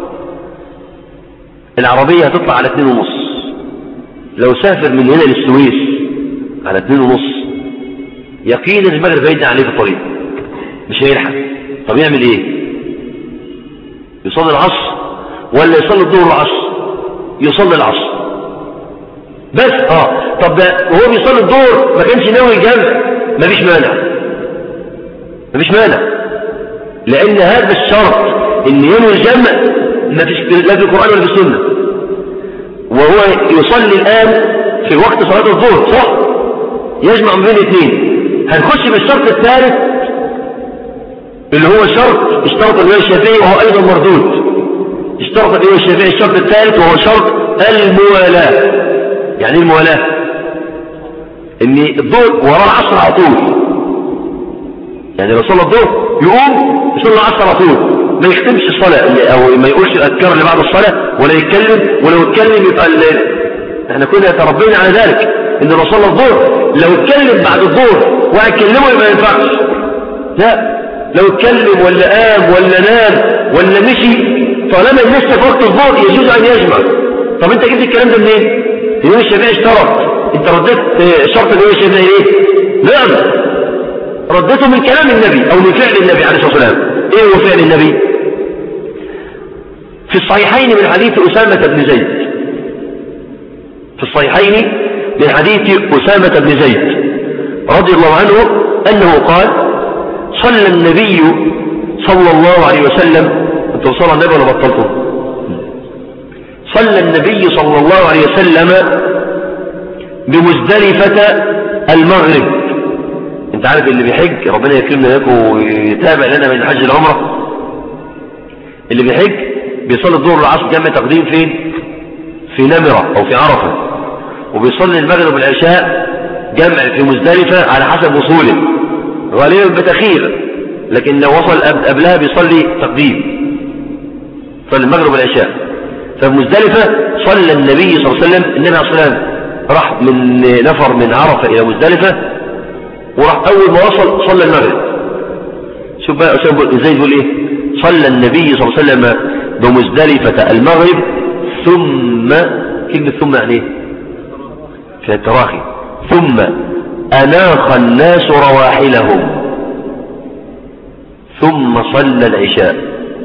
العربية هتطلع على اثنين ونص، لو سافر من هنا للسويس على اثنين ونص يقينا المغرب هيدنا عليه في الطريق، مش هيلحق. طب يعمل ايه؟ يصلي العصر ولا يصلي الظهر والعصر؟ يصلي العصر بس. اه طب وهو بيصلي الظهر ما كانش ناوي الجمع، مفيش مانع مفيش مانع لان هذا الشرط ان ينوي الجمع مفيش لا في القرآن ولا في السنة. وهو يصلي الآن في وقت صلاة الظهر صح، يجمع بين اثنين. هنخش بالشرط الثالث اللي هو شرط اشترط الإمام الشافعي وهو أيضا مردود. اشترط الإمام الشافعي الشرط الثالث وهو شرط الموالاة. يعني الموالاة ان الظهر وراء العصر على طول، يعني لو صلى الظهر يقوم يصلي العصر على طول، ما يختمش الصلاة او ما يقولش الأذكار اللي بعد الصلاة ولا يتكلم، ولو اتكلم يبقى احنا كنا تربينا على ذلك ان لو صلى الظهر لو اتكلم بعد الظهر وهيكلمه يبقى ما ينفعش. لا، لو اتكلم ولا قام ولا نام ولا مشي طالما لسه في وقت الظهر يجوز ان يجمع. طب انت جبت الكلام ده منين؟ الإمام الشافعي اشترط، انت رديت شرط الإمام الشافعي ايه؟ نعم، رديته من كلام النبي او من فعل النبي عليه الصلاة والسلام. ايه هو فعل النبي؟ في الصحيحين من حديث أسامة بن زيد، في الصحيحين من حديث أسامة بن زيد رضي الله عنه أنه قال: صلى النبي صلى الله عليه وسلم، انتوا صلى النبي ولا بطلتم؟ صلى النبي صلى الله عليه وسلم بمزدلفة المغرب. انت عارف اللي بيحج ربنا يكرمنا لكم ويتابع لنا من الحج العمرة، اللي بيحج بيصلي الظهر والعصر جمع تقديم فين؟ في نمرة او في عرفة، وبيصلي المغرب والعشاء جمع في مزدلفة على حسب وصوله، غالبا بتأخير، لكن لو وصل قبلها بيصلي تقديم، صلي المغرب والعشاء. فمزدلفة صلى النبي صلى الله عليه وسلم، النبي عليه الصلاة والسلام راح من نفر من عرفة إلى مزدلفة، وراح أول ما وصل صلى المغرب. شوف بقى أسامة إزاي يقول إيه؟ صلى النبي صلى الله عليه وسلم بمزدلفة المغرب ثم، كلمة ثم يعني إيه؟ في التراخي، ثم أناخ الناس رواحلهم ثم صلى العشاء.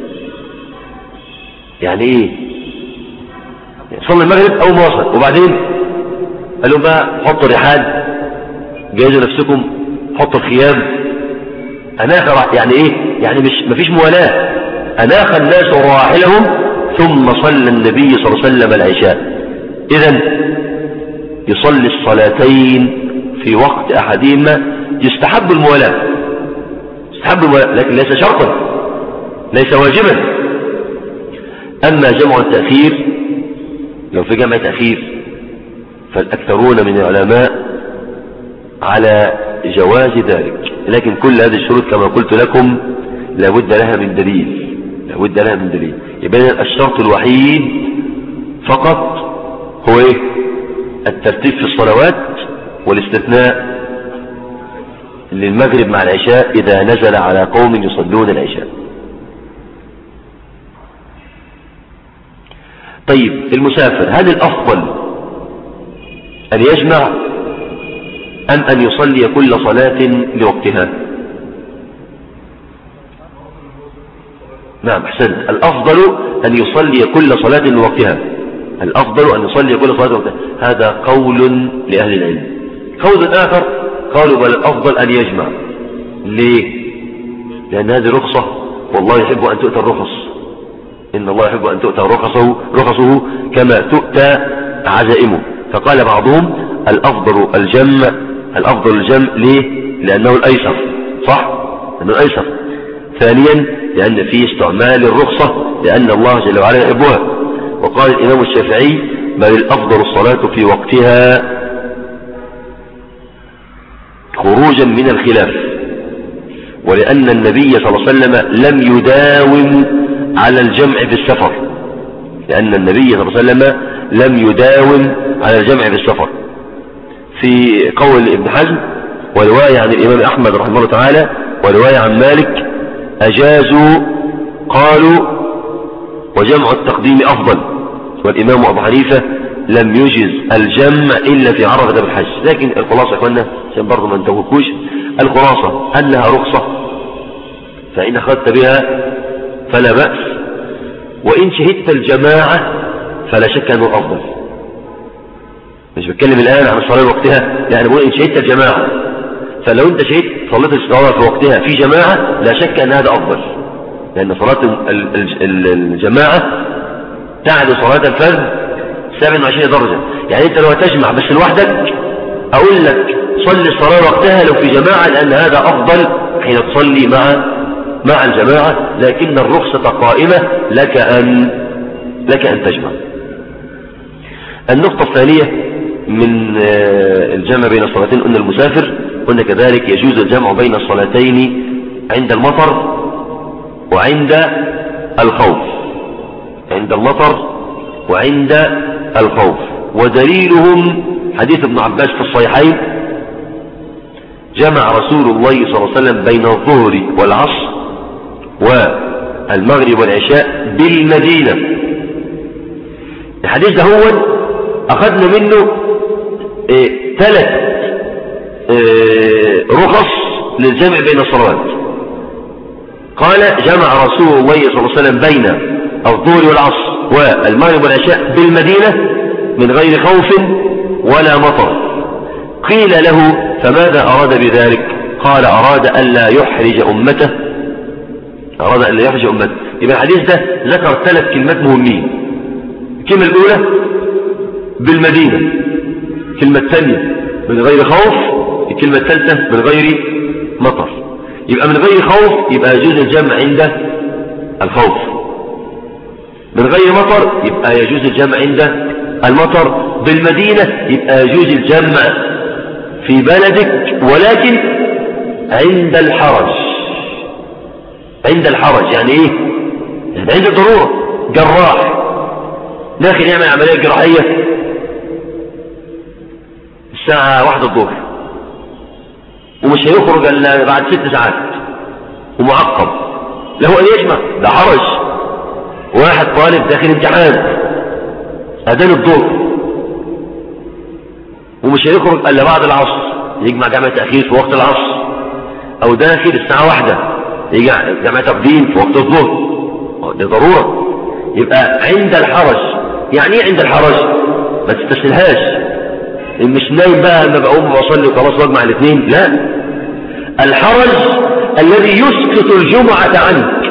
يعني ايه؟ صلى المغرب أول ما وصل، وبعدين قال لهم بقى حطوا الرحال، جهزوا نفسكم، حطوا الخيام. أناخ يعني ايه؟ يعني مش مفيش موالاة. أناخ الناس رواحلهم ثم صلى النبي صلى الله عليه وسلم العشاء. إذن يصلي الصلاتين في وقت أحدهما. يستحب الموالاة، يستحب الموالاة، لكن ليس شرطا، ليس واجبا. أما جمع التأخير، لو في جمع تأخير فالأكثرون من العلماء على جواز ذلك، لكن كل هذه الشروط كما قلت لكم لابد لها من دليل، لابد لها من دليل. يبقى الشرط الوحيد فقط هو ايه؟ الترتيب في الصلوات، والاستثناء للمغرب مع العشاء إذا نزل على قوم يصلون العشاء. طيب المسافر هل الأفضل أن يجمع أم أن يصلي كل صلاة لوقتها؟ نعم أحسنت، الأفضل أن يصلي كل صلاة لوقتها، الأفضل أن يصلي كل صلاة لوقتها. هذا قول لأهل العلم. قول آخر قالوا بل الأفضل أن يجمع. ليه؟ لأن هذه رخصة، والله يحب أن تؤتى الرخص، إن الله يحب أن تؤتى رخصه, رخصه كما تؤتى عزائمه. فقال بعضهم الأفضل الجمع، الأفضل الجمع. ليه؟ لأنه الأيسر، صح؟ لأنه الأيسر. ثانيا لأن فيه استعمال الرخصة، لأن الله جل وعلا يحبها. وقال الإمام الشافعي بل الأفضل الصلاة في وقتها خروجا من الخلاف، ولأن النبي صلى الله عليه وسلم لم يداوم على الجمع في السفر، لأن النبي صلى الله عليه وسلم لم يداوم على الجمع في السفر. في قول ابن حزم ورواية عن الإمام أحمد رحمه الله تعالى ورواية عن مالك أجازوا، قالوا وجمع التقديم أفضل، والإمام أبو حنيفة لم يجز الجمع إلا في عرفة بالحج. لكن الخلاصة يا أخوانا عشان برضه ما نتوهكوش، الخلاصة أنها رخصة، فإن أخذت بها فلا بأس، وإن شهدت الجماعة فلا شك أنه أفضل. مش بتكلم الآن عن الصلاة وقتها، يعني بقول إن شهدت الجماعة، فلو أنت شهدت صليت الصلاة في وقتها في جماعة لا شك أن هذا أفضل، لأن صلاة الجماعة تعد صلاة الفرد سبعة وعشرين درجة. يعني أنت لو تجمع بس لوحدك أقول لك صلي الصلاة وقتها لو في جماعة، لأن هذا أفضل حين تصلي مع مع الجماعة، لكن الرخصة قائمة لك أن لك أن تجمع. النقطة الثانية من الجمع بين الصلاتين قلنا المسافر، قلنا كذلك يجوز الجمع بين الصلاتين عند المطر وعند الخوف، عند المطر وعند الخوف. ودليلهم حديث ابن عباس في الصحيحين جمع رسول الله صلى الله عليه وسلم بين الظهر والعصر والمغرب والعشاء بالمدينة. الحديث ده هو أخذنا منه إيه ثلاث إيه رخص للجمع بين الصلوات. قال جمع رسول الله صلى الله عليه وسلم بين الظهر والعصر والمغرب والعشاء بالمدينة من غير خوف ولا مطر. قيل له فماذا أراد بذلك؟ قال أراد ألا يحرج أمته، أراد ألا يحرج أمته. يبقى الحديث ده ذكر ثلاث كلمات مهمين. الكلمة الأولى بالمدينة، الكلمة الثانية من غير خوف، الكلمة الثالثة من غير مطر. يبقى من غير خوف يبقى يجوز الجمع عند الخوف، من غير مطر يبقى يجوز الجمع عند المطر، بالمدينة يبقى يجوز الجمع في بلدك ولكن عند الحرج. عند الحرج يعني ايه؟ يعني عند الضرورة. جراح داخل يعمل عملية جراحية الساعة واحدة الظهر ومش هيخرج الا بعد ست ساعات ومعقب، له ان يجمع، ده حرج. واحد طالب داخل امتحان اذان الظهر ومش هيخرج الا بعد العصر يجمع جمع تأخير في وقت العصر، أو داخل الساعة واحدة يجمع جمع تقديم في وقت الظهر، دي ضرورة. يبقى عند الحرج. يعني ايه عند الحرج؟ ما تستسهلهاش، مش نايم بقى لما بقوم واصلي وخلاص واجمع الاثنين، لا. الحرج الذي يسقط الجمعة عنك.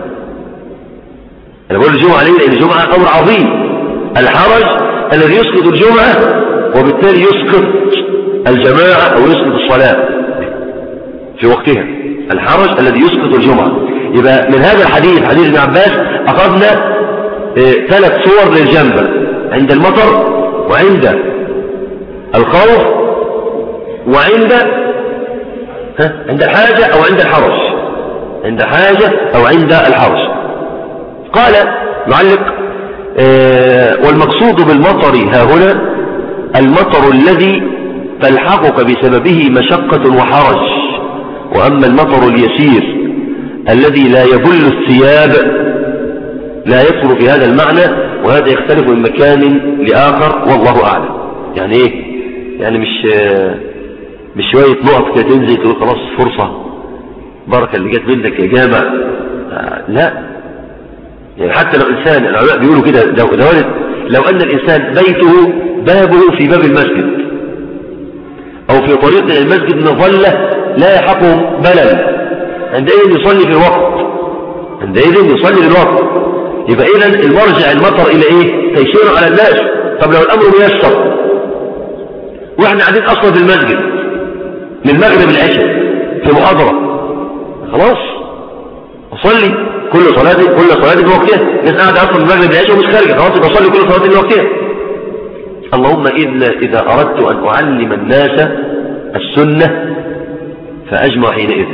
انا بقول الجمعة ليه؟ لان الجمعة امر عظيم. الحرج الذي يسقط الجمعة وبالتالي يسقط الجماعة او يسقط الصلاة في وقتها. الحرج الذي يسقط الجمعة. يبقى من هذا الحديث، حديث ابن عباس، اخذنا اه ثلاث صور للجنبة: عند المطر، وعند الخوف، وعند ها عند الحاجة او عند الحرج. عند حاجة او عند الحرج. قال معلق: اه والمقصود بالمطر ها هنا المطر الذي تلحقك بسببه مشقة وحرج، وأما المطر اليسير الذي لا يبل الثياب لا يدخل في هذا المعنى، وهذا يختلف من مكان لآخر والله أعلم. يعني إيه؟ يعني مش مش شوية نقط كده تنزل تقول خلاص فرصة بركة اللي جت منك يا جامع. لا، يعني حتى لو إنسان، العلماء بيقولوا كده، لو, لو أن الإنسان بيته بابه في باب المسجد أو في طريق المسجد مظلة لا يحقه بلل، عندئذ يصلي في الوقت، عندئذ يصلي في الوقت. يبقى إذن المرجع المطر إلى إيه؟ تيسير على الناس. طب لو الأمر ميسر وإحنا قاعدين أصلا في المسجد من المغرب العشاء في محاضرة، خلاص أصلي كل صلاة كل صلاة في وقتها. الناس قاعدة أصلا من المغرب العشاء ومش خارجة، خلاص يبقى أصلي كل صلاة في وقتها. اللهم إذا إذا أردت أن أعلم الناس السنة فأجمع حينئذ.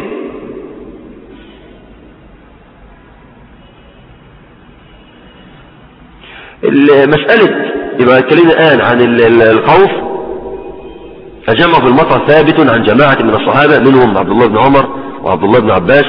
المسألة يبقى اتكلمنا الآن عن الخوف. الجمع في المطر ثابت عن جماعة من الصحابة، منهم عبد الله بن عمر وعبد الله بن عباس.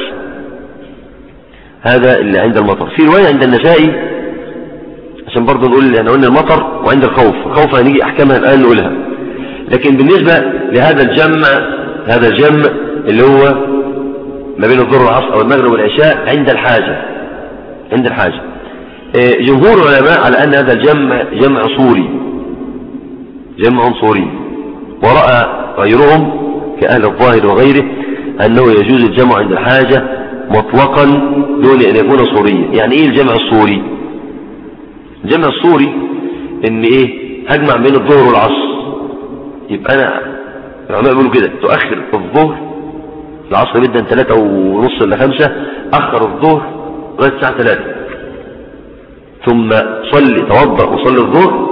هذا اللي عند المطر. في رواية عند النسائي، عشان برضه نقول أن قلنا المطر وعند الخوف. الخوف هنيجي أحكامها الآن نقولها، لكن بالنسبة لهذا الجمع، هذا الجمع اللي هو ما بين الظهر والعصر أو المغرب والعشاء عند الحاجة. عند الحاجة جمهور العلماء على أن هذا الجمع جمع صوري، جمع صوري، ورأى غيرهم كأهل الظاهر وغيره أنه يجوز الجمع عند الحاجة مطلقا دون أن يكون صوريا. يعني إيه الجمع الصوري؟ الجمع الصوري إن إيه؟ أجمع بين الظهر والعصر. يبقى أنا العلماء بيقولوا كده: تؤخر الظهر، العصر جدا ثلاثة ونص إلى خمسة، أخر الظهر لغاية الساعة ثلاثة، ثم صلي توضأ وصلي الظهر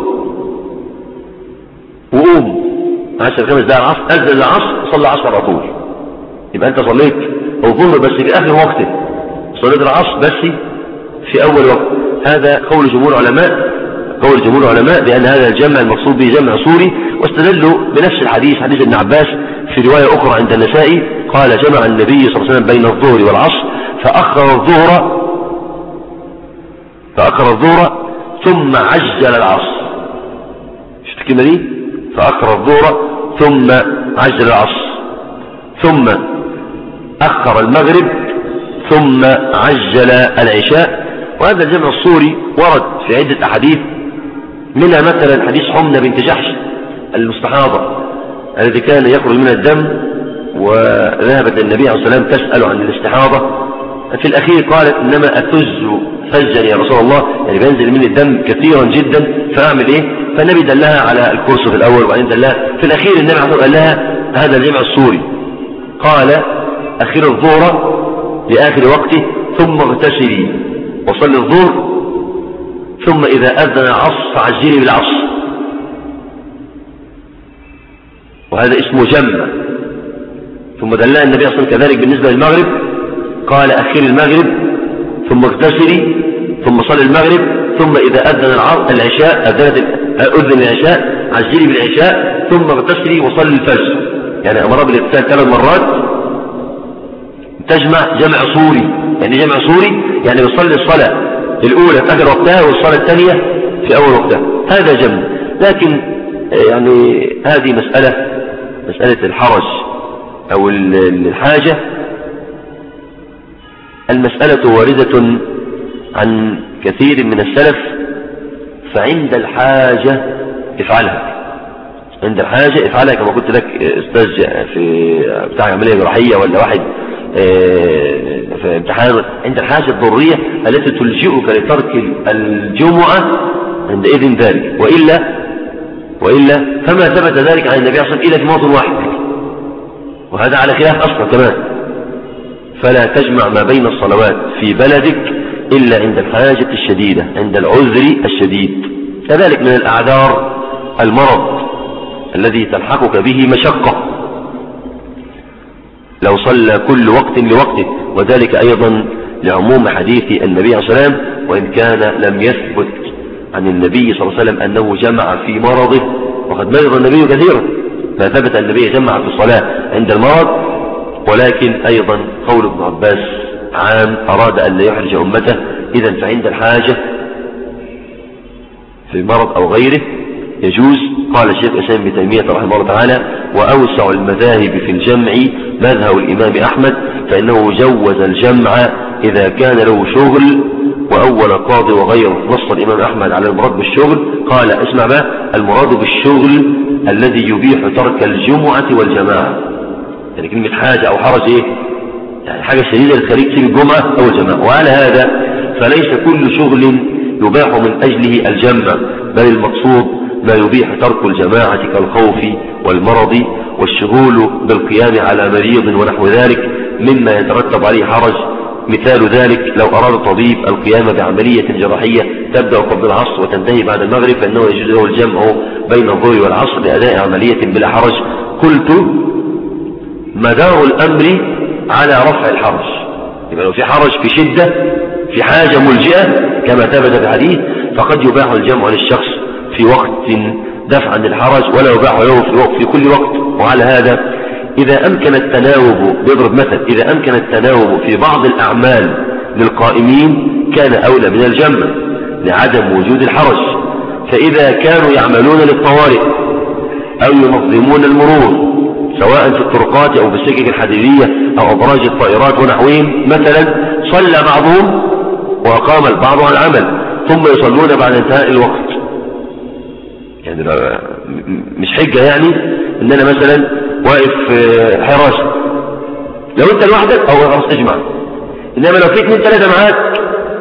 وقوم عشر خمس دقائق العصر، أذن العصر صلي العصر على طول. يبقى أنت صليت الظهر بس في آخر وقته، صليت العصر بس في أول وقت. هذا قول جمهور العلماء، قول جمهور العلماء بأن هذا الجمع المقصود به جمع صوري، واستدلوا بنفس الحديث، حديث ابن عباس في رواية أخرى عند النسائي قال: جمع النبي صلى الله عليه وسلم بين الظهر والعصر فأخر الظهر فأخر الظهر ثم عجل العصر. شفت الكلمة دي؟ فأخر الظهر ثم عجل العصر، ثم أخر المغرب ثم عجل العشاء. وهذا الجمع الصوري ورد في عدة أحاديث، منها مثلا حديث حمنة بنت جحش المستحاضة الذي كان يخرج منها الدم، وذهبت النبي عليه الصلاة والسلام تسأل عن الاستحاضة. في الأخير قالت: إنما أتز فجا يا رسول الله، يعني بينزل من الدم كثيرا جدا، فأعمل إيه؟ فالنبي دلها على الكرسي في الأول، وبعدين دلها في الأخير. النبي عليه الصلاة والسلام قال لها: هذا الجمع الصوري. قال: أخير الظهر لآخر وقته ثم اغتسلي وصلي الظهر، ثم إذا أذن العصر فعجلي بالعصر. وهذا اسمه جمع. ثم دلها النبي صلى الله عليه وسلم كذلك بالنسبة للمغرب، قال: أخير المغرب ثم اغتسلي ثم صلي المغرب، ثم إذا أذن العشاء أذن العشاء عجلي بالعشاء ثم اغتسلي وصلي الفجر. يعني أمر بالاغتسال ثلاث مرات، تجمع جمع صوري. يعني جمع صوري يعني بيصلي الصلاة الأولى في آخر وقتها والصلاة الثانية في أول وقتها، هذا جمع. لكن يعني هذه مسألة مسألة الحرج أو الحاجة، المسألة واردة عن كثير من السلف، فعند الحاجة افعلها، عند الحاجة افعلها. كما قلت لك استاذ في بتاع عملية جراحية ولا واحد في امتحان، عند الحاجة الضرورية التي تلجئك لترك الجمعة عندئذ ذلك، وإلا وإلا فما ثبت ذلك عن النبي صلى الله عليه وسلم إلا في موطن واحد، وهذا على خلاف أصلا كمان. فلا تجمع ما بين الصلوات في بلدك إلا عند الحاجة الشديدة، عند العذر الشديد. كذلك من الأعذار المرض الذي تلحقك به مشقة، لو صلى كل وقت لوقته، وذلك أيضا لعموم حديث النبي صلى الله عليه وسلم، وإن كان لم يثبت عن النبي صلى الله عليه وسلم أنه جمع في مرضه، وقد مرض النبي كثيرا، ما ثبت أن النبي جمع في الصلاة عند المرض. ولكن أيضا قول ابن عباس عام، أراد أن لا يحرج أمته، إذن فعند الحاجة في مرض أو غيره يجوز. قال الشيخ الإسلام ابن تيمية رحمه الله تعالى: وأوسع المذاهب في الجمع مذهب الإمام أحمد، فإنه جوز الجمع إذا كان له شغل، وأول قاضي وغيره. نص الإمام أحمد على المراد بالشغل، قال اسمع بقى، المراد بالشغل الذي يبيح ترك الجمعة والجماعة. يعني كلمة حاجة أو حرج إيه؟ يعني حاجة شديدة للخليج في الجمعة أو الجماعة. وعلى هذا فليس كل شغل يباح من أجله الجمع، بل المقصود ما يبيح ترك الجماعة كالخوف والمرض والشغول بالقيام على مريض ونحو ذلك مما يترتب عليه حرج. مثال ذلك لو أراد طبيب القيام بعملية جراحية تبدأ قبل العصر وتنتهي بعد المغرب، فإنه يجوز له الجمع بين الظهر والعصر لأداء عملية بلا حرج. قلت مدار الأمر على رفع الحرج، يبقى لو في حرج في شدة في حاجة ملجئة كما ثبت في الحديث، فقد يباح الجمع للشخص في وقت دفعا للحرج، ولا يباح له في, وقت في كل وقت. وعلى هذا إذا أمكن التناوب، بيضرب مثل، إذا أمكن التناوب في بعض الأعمال للقائمين كان أولى من الجمع لعدم وجود الحرج. فإذا كانوا يعملون للطوارئ أو ينظمون المرور سواء في الطرقات أو في السكك الحديدية أو أبراج الطائرات ونحوهم مثلا، صلى بعضهم وأقام البعض عن العمل، ثم يصلون بعد انتهاء الوقت. يعني مش حجة يعني إن أنا مثلا واقف حراسة، لو أنت لوحدك أو خلاص اجمع. إنما لو في اثنين ثلاثة معاك،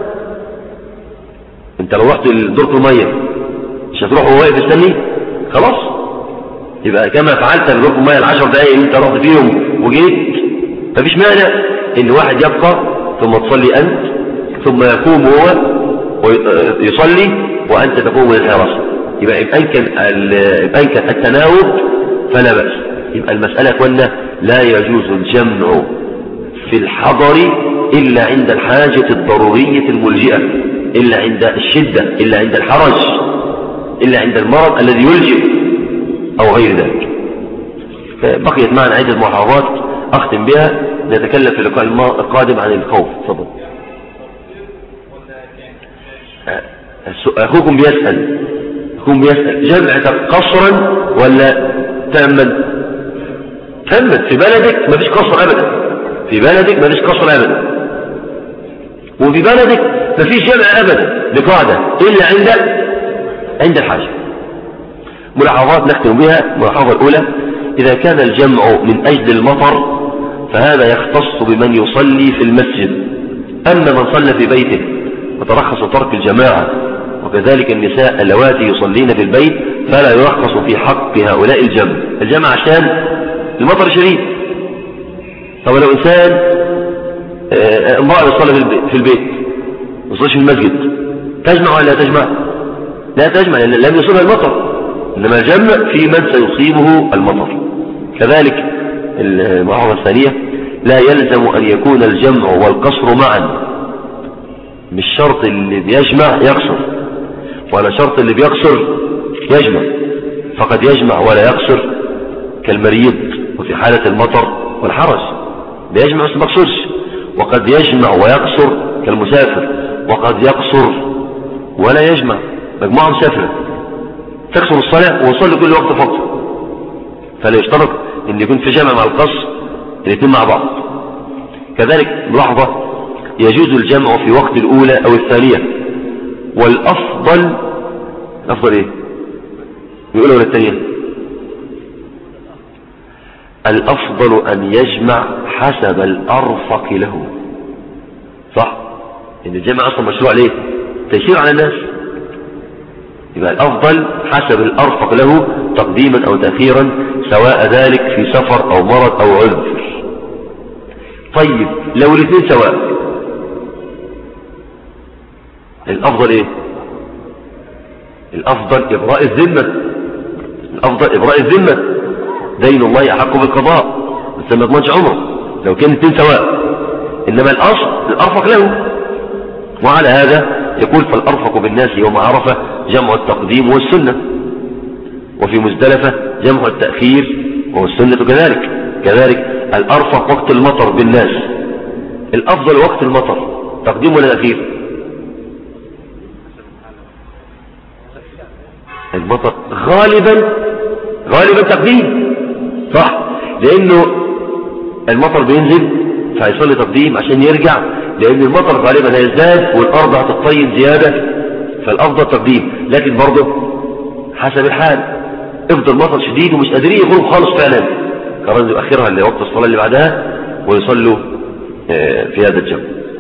أنت لو رحت لدورة المية مش هتروح وهو واقف يستني، خلاص يبقى كما فعلت لدورة المية العشر دقايق اللي أنت رحت فيهم وجيت، مفيش مانع إن واحد يبقى ثم تصلي أنت، ثم يقوم هو ويصلي وأنت تقوم للحراسة. يبقى إن كان التناوب فلا بأس. يبقى المسألة قلنا لا يجوز الجمع في الحضر إلا عند الحاجة الضرورية الملجئة، إلا عند الشدة، إلا عند الحرج، إلا عند المرض الذي يلجئ أو غير ذلك. بقيت معنا عدة محاضرات أختم بها، نتكلم في اللقاء القادم عن الخوف. تفضل. أخوكم بيسأل أخوكم بيسأل جمع قصرا ولا تأمن؟ تأمن. في بلدك ما فيش قصر أبدا، في بلدك ما فيش قصر أبدا، وفي بلدك ما فيش جمع أبدا بقاعدة إلا عند عند الحاجة. ملاحظات نختم بها. الملاحظة الأولى: إذا كان الجمع من أجل المطر فهذا يختص بمن يصلي في المسجد، أما من صلى في بيته وترخص ترك الجماعة وكذلك النساء اللواتي يصلين في البيت فلا يرخص في حق هؤلاء الجمع. الجمع عشان المطر شديد. طب لو إنسان امرأة يصلي في البيت ما يصليش في المسجد، تجمع ولا لا تجمع؟ لا تجمع، لأن لم يصيبها المطر، إنما الجمع في من سيصيبه المطر. كذلك الملاحظة الثانية: لا يلزم أن يكون الجمع والقصر معا، مش شرط اللي بيجمع يقصر ولا شرط اللي بيقصر يجمع، فقد يجمع ولا يقصر كالمريض وفي حالة المطر والحرج بيجمع بس ما يقصرش، وقد يجمع ويقصر كالمسافر، وقد يقصر ولا يجمع. مجموعة مسافرة تقصر الصلاة ويصلي كل وقت فقط، فلا يشترط ان يكون في جمع مع القصر الاثنين مع بعض. كذلك ملاحظة يجوز الجمع في وقت الأولى أو الثانية، والأفضل أفضل إيه؟ الأولى ولا الثانية؟ الأفضل أن يجمع حسب الأرفق له، صح؟ إن الجمع أصلا مشروع ليه؟ تيسير على الناس. يبقى الأفضل حسب الأرفق له تقديما أو تأخيرا، سواء ذلك في سفر أو مرض أو عذر. طيب لو الاثنين سواء الأفضل إيه؟ الأفضل إبراء الذمة. الأفضل إبراء الذمة، دين الله أحق بالقضاء، بس ما يضمنش عمره لو كان الاثنين سواء. إنما الأصل الأرفق له. وعلى هذا يقول فالأرفق بالناس يوم عرفة جمع التقديم والسنة، وفي مزدلفة جمع التأخير والسنة كذلك. كذلك الأرفق وقت المطر بالناس، الأفضل وقت المطر تقديم ولا تأخير؟ المطر غالبا غالبا تقديم، صح؟ لأنه المطر بينزل فهيصلي تقديم عشان يرجع، لأن المطر غالبا هيزداد والأرض هتطين زيادة، فالأفضل تقديم. لكن برضه حسب الحال، افضل مطر شديد ومش قادرين يخرجوا خالص فعلا، قرروا يؤخرها لوقت الصلاة اللي بعدها ويصلوا في هذا الجو.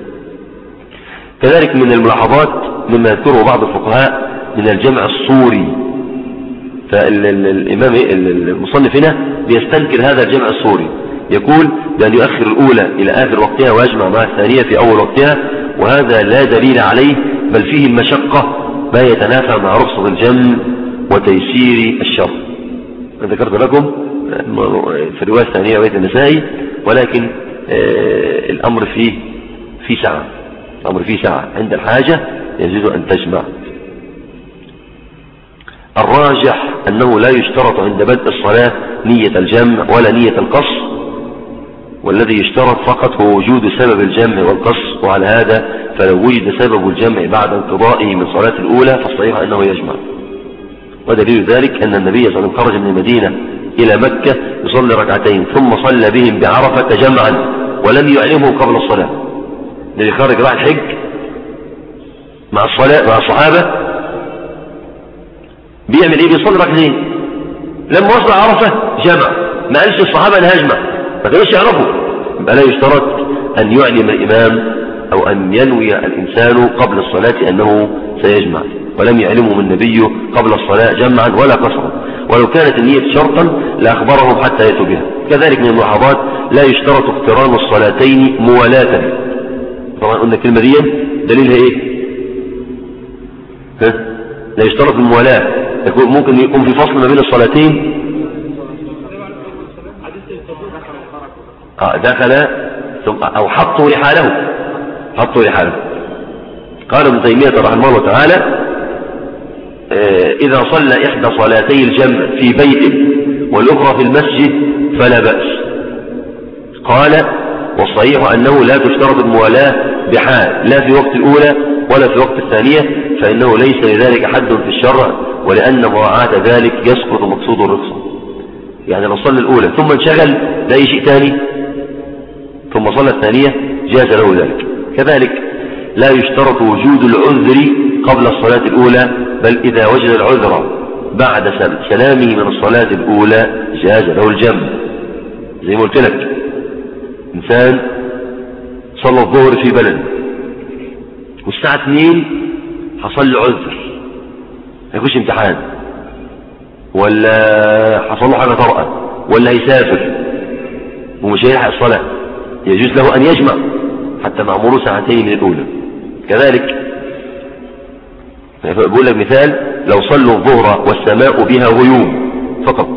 كذلك من الملاحظات مما يذكره بعض الفقهاء من الجمع الصوري، فالإمام المصنف هنا بيستنكر هذا الجمع الصوري، يقول بأن يؤخر الأولى إلى آخر وقتها ويجمع مع الثانية في أول وقتها، وهذا لا دليل عليه، بل فيه المشقة ما يتنافى مع رخصة الجمع وتيسير الشر. ذكرت لكم في الرواية الثانية رواية النسائي، ولكن آه الأمر فيه في سعة، الأمر فيه سعة، عند الحاجة يجوز أن تجمع. الراجح أنه لا يشترط عند بدء الصلاة نية الجمع ولا نية القصر، والذي يشترط فقط هو وجود سبب الجمع والقصر، وعلى هذا فلو وجد سبب الجمع بعد انقضائه من صلاة الأولى فالصحيح أنه يجمع. ودليل ذلك أن النبي صلى الله عليه وسلم خرج من المدينة إلى مكة يصلي ركعتين ثم صلى بهم بعرفة جمعا ولم يعلمهم قبل الصلاة. الذي خارج راح الحج مع الصلاة مع الصحابة بيعمل ايه؟ بيصلي ركعتين. لما وصل عرفة جمع، ما قالش الصحابة انا هجمع، ما كانوش يعرفوا. يبقى لا يشترط ان يعلم الامام او ان ينوي الانسان قبل الصلاة انه سيجمع، ولم يعلمهم النبي قبل الصلاة جمعا ولا قصرا، ولو كانت النية شرطا لاخبرهم حتى يأتوا بها. كذلك من الملاحظات لا يشترط اقتران الصلاتين موالاة. طبعا قلنا الكلمة دي دليلها ايه؟ ها؟ لا يشترط الموالاة، يكون ممكن يكون في فصل ما بين الصلاتين. آه دخل ثم او حطوا رحاله حطوا رحاله قال ابن تيمية رحمه الله تعالى آه إذا صلى إحدى صلاتي الجمع في بيت والأخرى في المسجد فلا بأس. قال والصحيح أنه لا تشترط الموالاة بحال، لا في وقت الأولى ولا في وقت الثانية، فإنه ليس لذلك حد في الشرع، ولأن مراعاة ذلك يسقط مقصود الرخصة. يعني لو صلى الأولى ثم انشغل لأي شيء ثاني ثم صلى الثانية جاز له ذلك. كذلك لا يشترط وجود العذر قبل الصلاة الأولى، بل إذا وجد العذر بعد سلامه من الصلاة الأولى جاز له الجمع. زي ما قلت لك، إنسان صلى الظهر في بلد والساعة اثنين حصل له عذر، هيخش امتحان ولا حصل له حاجة طارئة ولا هيسافر ومش هيلحق الصلاة، يجوز له أن يجمع حتى مع مرور ساعتين من الأولى. كذلك بقول لك مثال، لو صلوا الظهر والسماء بها غيوم فقط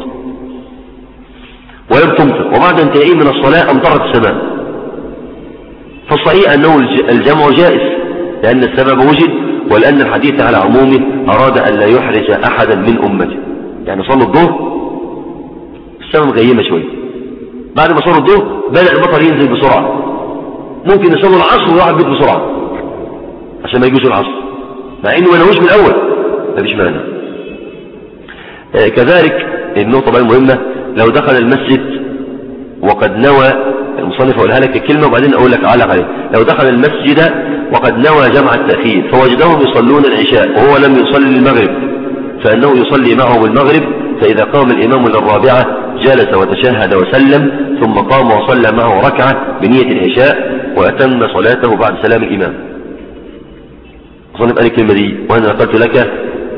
ولم تمطر، وبعد انتهاء من الصلاة أمطرت السماء، فالصحيح أنه الجمع جائز لأن السبب وجد، ولأن الحديث على عمومه أراد أن لا يحرج أحدا من أمته. يعني صلوا الظهر السماء مغيمة شوية، بعد ما صلوا الظهر بدأ المطر ينزل بسرعة، ممكن يصلوا العصر ويروح البيت بسرعة عشان ما يجوز العصر، مع إنه ما نهوش من الأول، مفيش مانع. آه كذلك النقطة بقى المهمة، لو دخل المسجد وقد نوى، المصنف أقولها لك الكلمة وبعدين أقول لك علق عليه. لو دخل المسجد وقد نوى جمع التأخير فوجدهم يصلون العشاء وهو لم يصلي المغرب، فإنه يصلي معهم المغرب، فإذا قام الإمام للرابعة جلس وتشهد وسلم، ثم قام وصلى معه ركعة بنية العشاء وأتم صلاته بعد سلام الإمام. أصنف قال الكلمة دي وأنا نقلت لك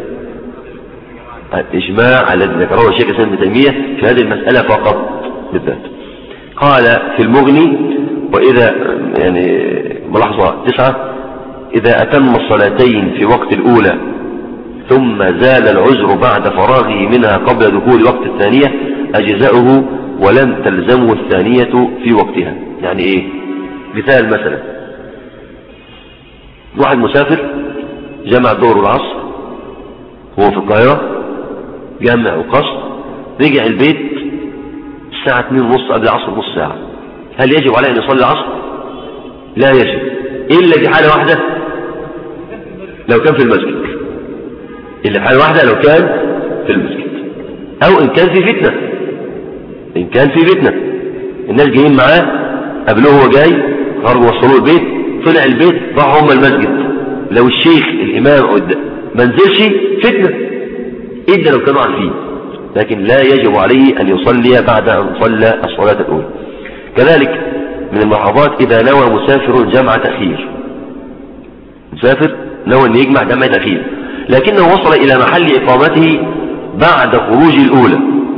الإجماع الذي ذكره الشيخ الإسلام ابن تيمية في هذه المسألة فقط بالذات. قال في المغني: وإذا يعني ملاحظة تسعة: إذا أتم الصلاتين في وقت الأولى ثم زال العذر بعد فراغه منها قبل دخول وقت الثانية أجزاؤه ولم تلزمه الثانية في وقتها. يعني إيه؟ مثال مثلا واحد مسافر جمع الظهر والعصر هو في القاهرة، جمع وقصر، رجع البيت الساعة اتنين ونص قبل العصر بنص ساعة، هل يجب عليه أن يصلي العصر؟ لا يجب، إلا في حالة واحدة لو كان في المسجد، إلا في حالة واحدة لو كان في المسجد، أو إن كان في فتنة، إن كان في فتنة الناس جايين معاه قبله هو جاي، خرجوا وصلوا البيت، طلع البيت راحوا هم المسجد، لو الشيخ الإمام قدام ما نزلش فتنة إلا لو كانوا عارفين، لكن لا يجب عليه أن يصلي بعد أن صلى الصلاة الأولى. كذلك من الملاحظات: إذا نوى مسافر جمع تأخير، مسافر نوى أن يجمع جمع تأخير لكنه وصل إلى محل إقامته بعد خروج الأولى،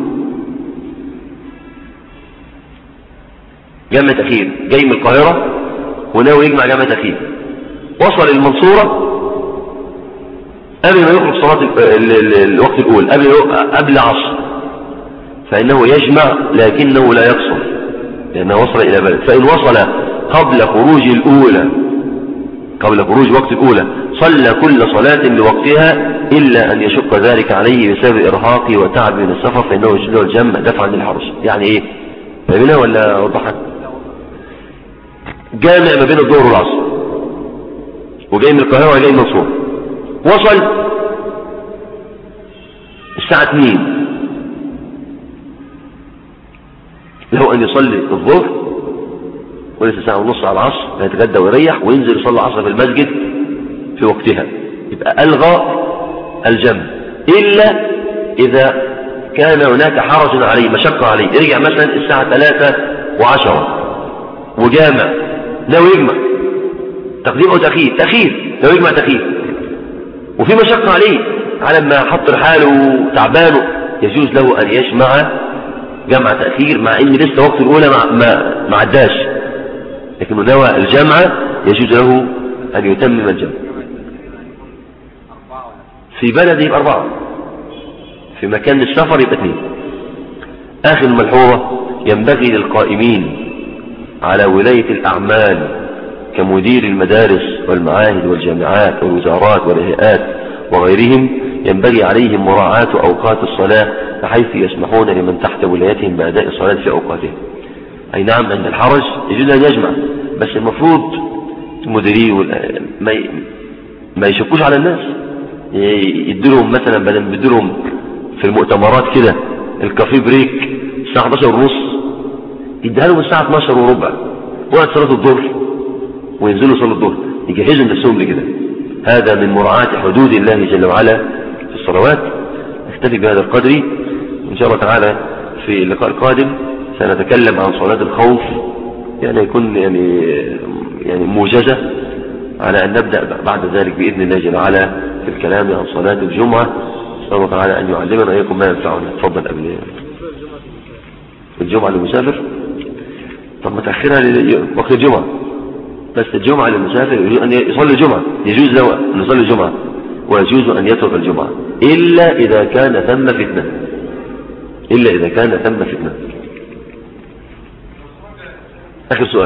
جمع تأخير، جاي من القاهرة وناوي يجمع جمع تأخير، وصل المنصورة قبل ما يخرج صلاة الوقت الأول، قبل قبل عصر، فإنه يجمع لكنه لا يقصر لأنه وصل إلى بلد. فإن وصل قبل خروج الأولى، قبل خروج وقت الأولى، صلى كل صلاة لوقتها إلا أن يشق ذلك عليه بسبب إرهاقه وتعب من السفر، فإنه يجب له الجمع دفعا للحرج. يعني إيه؟ فاهمينها ولا وضحت؟ جامع ما بين الظهر والعصر وجاي من القاهرة وجاي من المنصورة، وصل الساعة اتنين، له أن يصلي الظهر ولسه ساعة ونص على العصر، يتغدى ويريح وينزل يصلي العصر في المسجد في وقتها، يبقى ألغى الجمع، إلا إذا كان هناك حرج عليه، مشقة عليه، يرجع مثلا الساعة ثلاثة وعشرة وجامع ناوي يجمع تقديم أو تأخير، تأخير ناوي يجمع تأخير، وفي مشقة عليه على ما حط حاله تعبانه، يجوز له أن يجمع جمع تأخير مع أن لسه وقت الأولى ما ما عداش، لكنه نوى الجمع يجوز له أن يتمم الجمع. في بلده يبقى أربعة، في مكان السفر يبقى اثنين. آخر ملحوظة: ينبغي للقائمين على ولاية الأعمال كمدير المدارس والمعاهد والجامعات والوزارات والهيئات وغيرهم، ينبغي عليهم مراعاة أوقات الصلاة بحيث يسمحون لمن تحت ولايتهم بأداء الصلاة في أوقاتهم. أي نعم عند الحرج يجوز أن يجمع، بس المفروض المديرين ما يشكوش على الناس، يدلهم مثلا بدل يدلهم في المؤتمرات كده الكافيه بريك الساعة احداشر ونص، يديها لهم الساعة اتناشر وربع وقت صلاة الظهر وينزلوا صلاة الظهر، يجهزوا نفسهم لكده. هذا من مراعاة حدود الله جل وعلا في الصلوات. نكتفي بهذا القدر، إن شاء الله تعالى في اللقاء القادم سنتكلم عن صلاة الخوف، يعني يكون يعني يعني موجزة، على أن نبدأ بعد ذلك بإذن الله جل وعلا في الكلام عن صلاة الجمعة. نسأل الله تعالى أن يعلمنا وإياكم ما ينفعنا. تفضل قبل الجمعة للمسافر، طب ما تأخرها لوقت الجمعة، بس الجمعة للمسافر يجوز أن يصلي الجمعة، يجوز له أن يصلي الجمعة ويجوز أن يترك الجمعة إلا إذا كان ثم فتنة، إلا إذا كان ثم فتنة. آخر سؤال: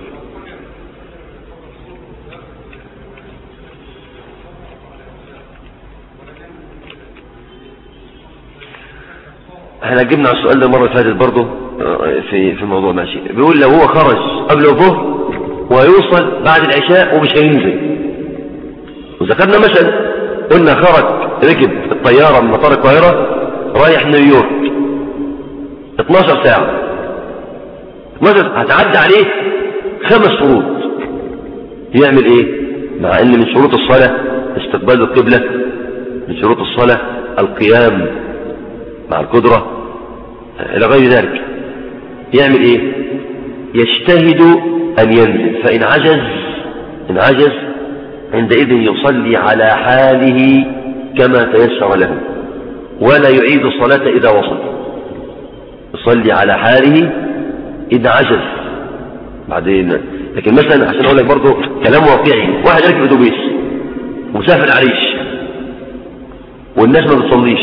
احنا جبنا على السؤال ده مرة فاتت برضه في في الموضوع ماشي. بيقول لو هو خرج قبل الظهر ويوصل بعد العشاء ومش هينزل، وذكرنا مثلا قلنا خرج ركب الطيارة من مطار القاهرة رايح نيويورك، اتناشر ساعة اتناشر هتعدي عليه خمس شروط. يعمل ايه؟ مع ان من شروط الصلاة استقبال القبلة، من شروط الصلاة القيام مع القدرة الى غير ذلك. يعمل ايه؟ يجتهد ان ينزل، فان عجز ان عجز عندئذ يصلي على حاله كما تيسر له، ولا يعيد الصلاة اذا وصل. يصلي على حاله اذا عجز بعدين. لكن مثلا عشان اقول لك برضه كلام واقعي، واحد راكب اتوبيس مسافر عريش والناس ما بتصليش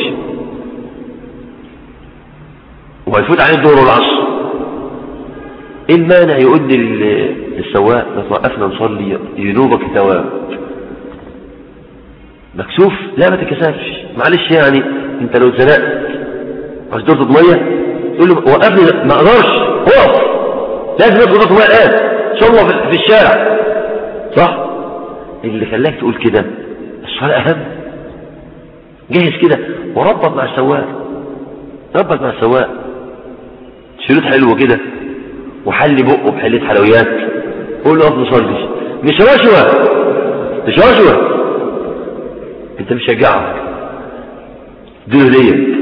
وهيفوت عليه الظهر والعصر، ايه المانع يقول للسواق ما توقفنا نصلي ينوبك ثواب؟ مكسوف؟ لا ما تكسفش، معلش يعني انت لو اتزنقت عايز دورة ميه تقول له وقفني، ما اقدرش، وقف، لازم ادخل دورة ميه الان ان شاء الله في الشارع، صح؟ اللي خلاك تقول كده الصلاة اهم. جهز كده وربط مع السواق، ربط مع السواق شريط حلو كده وحل بقه بحلة حلويات، قول له اقف نصلي، مش رشوة مش رشوة، انت مشجعه دي هدية،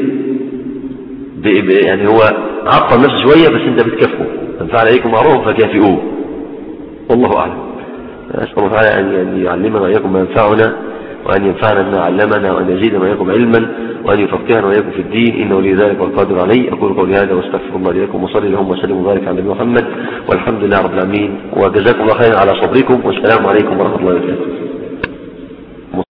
يعني هو عطل نفسه شوية بس انت بتكافئه، من فعل عليكم معروف فكافئوه، والله اعلم. اسال الله تعالى ان يعلمنا واياكم ما ينفعنا، وان ينفعنا بما علمنا، وان يزيدنا واياكم علما، وان يفقهنا واياكم في الدين، انه ولي ذلك والقادر عليه. اقول قولي هذا واستغفر الله لي ولكم، وصلي اللهم وسلم وبارك على نبينا محمد، والحمد لله رب العالمين، وجزاكم الله خيرا على صبركم، والسلام عليكم ورحمه الله وبركاته.